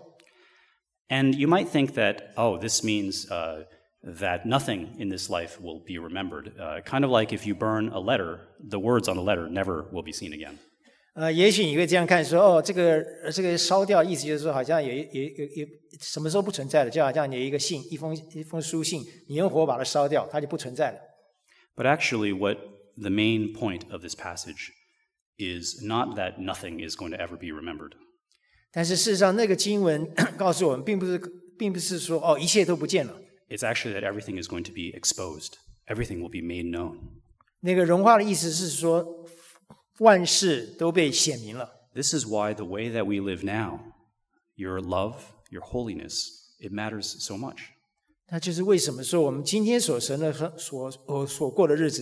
And you might think that, oh, this means uh, that nothing in this life will be remembered. Uh, kind of like if you burn a letter, the words on the letter never will be seen again. 呃，也许你会这样看说，哦，这个这个烧掉，意思就是说，好像有有有有什么时候不存在了，就好像你有一个信，一封一封书信，你用火把它烧掉，它就不存在了。 But actually, what the main point of this passage is not that nothing is going to ever be remembered. 但是事实上，那个经文告诉我们，并不是并不是说哦，一切都不见了。 It's actually that everything is going to be exposed. Everything will be made known. 那个融化的意思是说，万事都被显明了。 This is why the way that we live now, your love, your holiness, it matters so much. 那就是为什么说我们今天所神的所所所过的日子，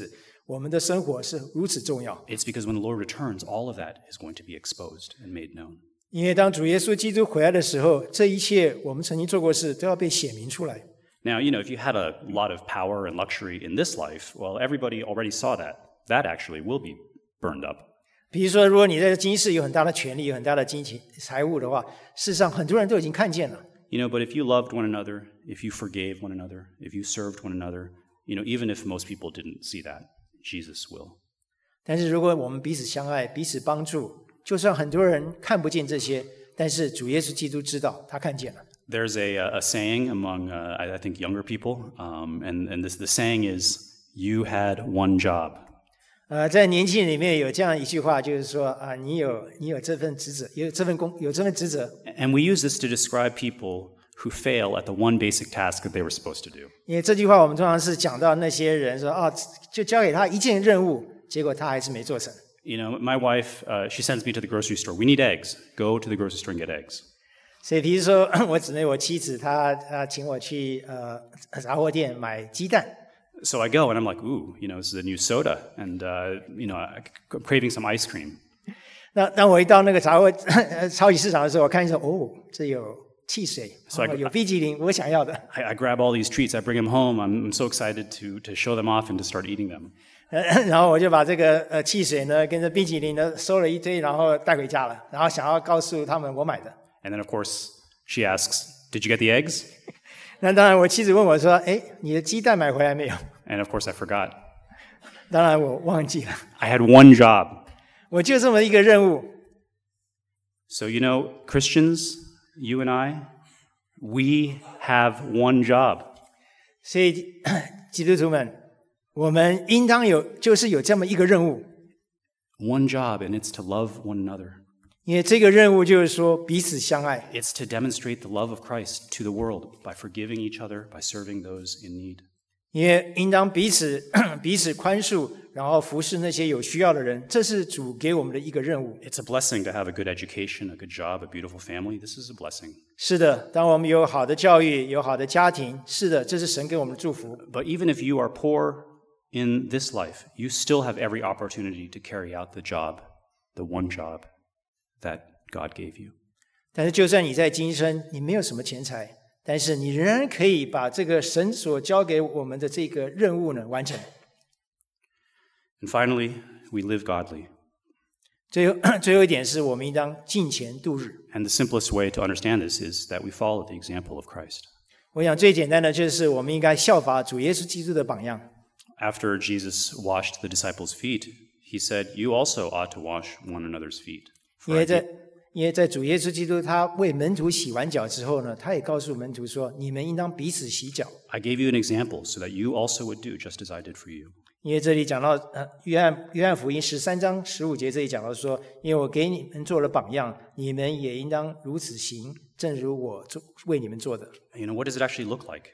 我们的生活是如此重要。 It's because when the Lord returns, all of that is going to be exposed and made known. 因为当主耶稣基督回来的时候，这一切我们曾经做过的事都要被显明出来。 Now, you know, if you had a lot of power and luxury in this life, well, everybody already saw that. That actually will be burned up. 比如说，如果你在今世有很大的权利、有很大的金钱财物的话，事实上很多人都已经看见了。 You know, but if you loved one another, if you forgave one another, if you served one another, you know, even if most people didn't see that, Jesus will. 但是如果我们彼此相爱、彼此帮助，就算很多人看不见这些，但是主耶稣基督知道，他看见了。 There's a, a saying among, uh, I think, younger people, um, and, and this, the saying is, you had one job. 呃，在年轻人里面有这样一句话，就是说啊，你有你有这份职责，有这份工，有这份职责。 And we use this to describe people who fail at the one basic task that they were supposed to do. 因为这句话我们通常是讲到那些人说啊，就交给他一件任务，结果他还是没做成。 You know, my wife, uh, she sends me to the grocery store. We need eggs. Go to the grocery store and get eggs. 所以，比如说我姊妹，我妻子，她她请我去呃杂货店买鸡蛋。 So I go and I'm like, ooh, you know, this is a new soda, and uh, you know, I'm craving some ice cream. 那当我一到那个杂货超级市场的时候，我看一下，哦，这有汽水， So I- 哦有冰淇淋，我想要的。 I, I grab all these treats. I bring them home. I'm, I'm so excited to to show them off and to start eating them. 呃然后我就把这个呃汽水呢，跟着冰淇淋呢收了一堆，然后带回家了，然后想要告诉他们我买的。 And then, of course, she asks, "Did you get the eggs?" 那当然，我妻子问我说：“哎，你的鸡蛋买回来没有 And of course, I forgot.？” 当然我忘记了， I had one job. 我就这么一个任务。 So you know, Christians, you and I, we have one job. 所以基督徒们，我们应当有，就是有这么一个任务， One job, and it's to love one another. 因为这个任务就是说彼此相爱。 It's to demonstrate the love of Christ to the world by forgiving each other, by serving those in need. 因为应当彼此彼此宽恕，然后服侍那些有需要的人，这是主给我们的一个任务。 It's a blessing to have a good education, a good job, a beautiful family. This is a blessing. 是的，当我们有好的教育，有好的家庭，是的，这是神给我们的祝福。 But even if you are poor in this life, you still have every opportunity to carry out the job, the one job that God gave you. 但是，就算你在今生你没有什么钱财，但是你仍然可以把这个神所交给我们的这个任务呢完成。 And finally, we live godly. 最后，最后一点是我们应当敬虔度日。 And the simplest way to understand this is that we follow the example of Christ. 我想最简单的就是我们应该效法主耶稣基督的榜样。 After Jesus washed the disciples' feet, he said, "You also ought to wash one another's feet." 因 For I 为在 gave, 因为在主耶稣基督他为门徒洗完脚之后呢，他也告诉门徒说：“你们应当彼此洗脚。” I gave you an example so that you also would do just as I did for you. 因为这里讲到呃约翰约翰福音十三章十五节这里讲到说，因为我给你们做了榜样，你们也应当如此行，正如我做为你们做的。 You know, what does it actually look like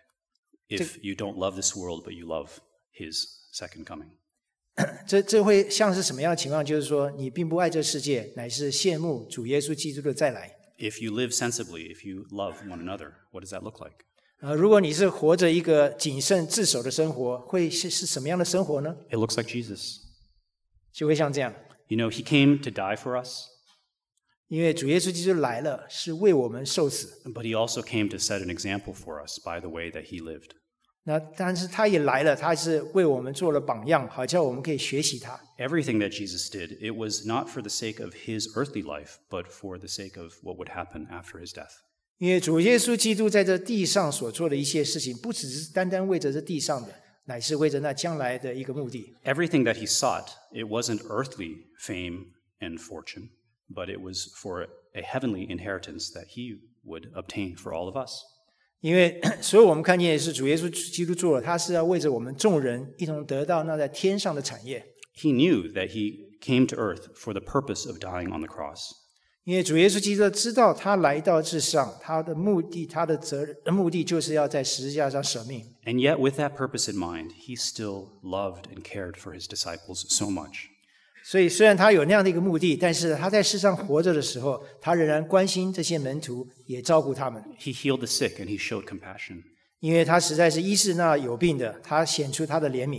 if you don't love this world, but you love his second coming? 这这会像是什么样的情况？就是说，你并不爱这世界，乃是羡慕主耶稣基督的再来。 If you live sensibly, if you love one another, what does that look like? 呃，如果你是活着一个谨慎自守的生活，会是是什么样的生活呢？ It looks like Jesus. 就会像这样， You know, he came to die for us, 因为主耶稣基督来了，是为我们受死。 but he also came to set an example for us by the way that he lived. 那但是他也来了，他是为我们做了榜样，好叫我们可以学习他。 Everything that Jesus did, it was not for the sake of his earthly life, but for the sake of what would happen after his death. 因为主耶稣基督在这地上所做的一切事情，不只是单单为着这地上的，乃是为着那将来的一个目的。 Everything that he sought, it wasn't earthly fame and fortune, but it was for a heavenly inheritance that he would obtain for all of us. 因为所有我们看见的是主耶稣基督做了，他是要为着我们众人一同得到那在天上的产业。 He knew that he came to earth for the purpose of dying on the cross. 因为主耶稣基督知道他来到世上，他的目的，他的责任目的就是要在十字架上舍命。 And yet, with that purpose in mind, he still loved and cared for his disciples so much. 所以虽然他有那样的一个目的，但是他在世上活着的时候，他仍然关心这些门徒，也照顾他们。 He healed the sick and he showed compassion. 因为他实在是医治那有病的，他显出他的怜悯。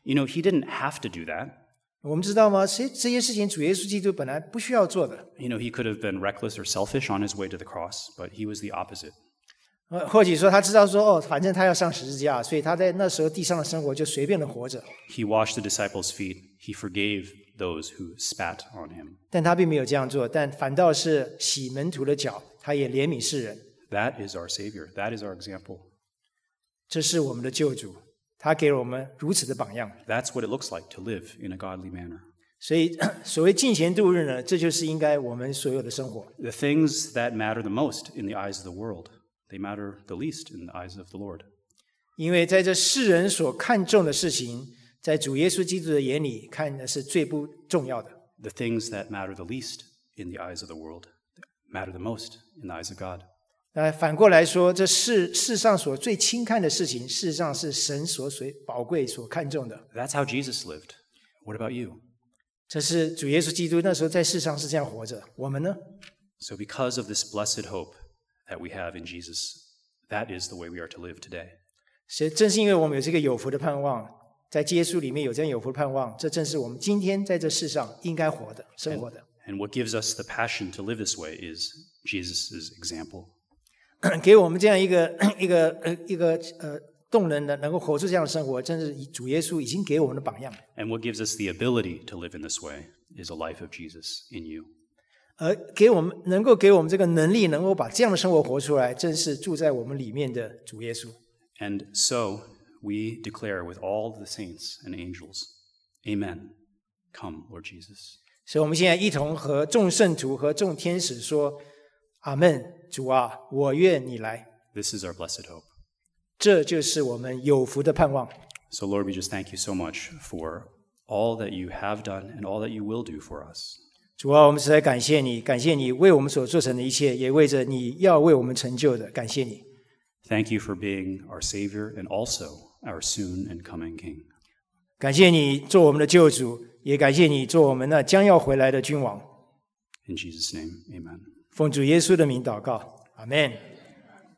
You know, he didn't have to do that. 我们知道吗？这这些事情主耶稣基督本来不需要做的。 You know, he could have been reckless or selfish on his way to the cross, but he was the opposite. 呃，或者说他知道说哦，反正他要上十字架，所以他在那时候地上的生活就随便的活着。 He washed the disciples' feet. He forgave those who spat on him. 但他并没有这样做，但反倒是洗门徒的脚，他也怜悯世人。 That is our Savior. That is our example. 这是我们的救主，他给了我们如此的榜样。 That's what it looks like to live in a godly manner. 所以，所谓敬虔度日呢，这就是应该我们所有的生活。 The things that matter the most in the eyes of the world, they matter the least in the eyes of the Lord. 因为在这世人所看重的事情，在主耶稣基督的眼里看的是最不重要的。 The things that matter the least in the eyes of the world matter the most in the eyes of God. 那反过来说，这世世上所最轻看的事情，事实上是神所随宝贵所看重的。 That's how Jesus lived. What about you? 这是主耶稣基督那时候在世上是这样活着，我们呢？ So because of this blessed hope that we have in Jesus, that is the way we are to live today. 是正是因为我们有这个有福的盼望，在耶稣里面有这样有福的盼望，这正是我们今天在这世上应该活的生活的。 And what gives us the passion to live this way is Jesus' example. 给我们这样一个一个呃一个呃动人的能够活出这样的生活，真是主耶稣已经给我们的榜样。 And what gives us the ability to live in this way is a life of Jesus in you. 而给我们能够给我们这个能力，能够把这样的生活活出来，正是住在我们里面的主耶稣。 And so we declare with all the saints and angels, Amen. Come, Lord Jesus. 所以我们现在一同和众圣徒和众天使说：阿们，主啊，我愿你来。 This is our blessed hope. 这就是我们有福的盼望。 So Lord, we just thank you so much for all that you have done and all that you will do for us. 主啊，我们实在感谢你，感谢你为我们所做成的一切，也为着你要为我们成就的，感谢你。 Thank you for being our Savior and also our soon and coming King. 感谢你做我们的救主，也感谢你做我们那将要回来的君王。 In Jesus' name, amen. 奉主耶稣的名祷告，阿们。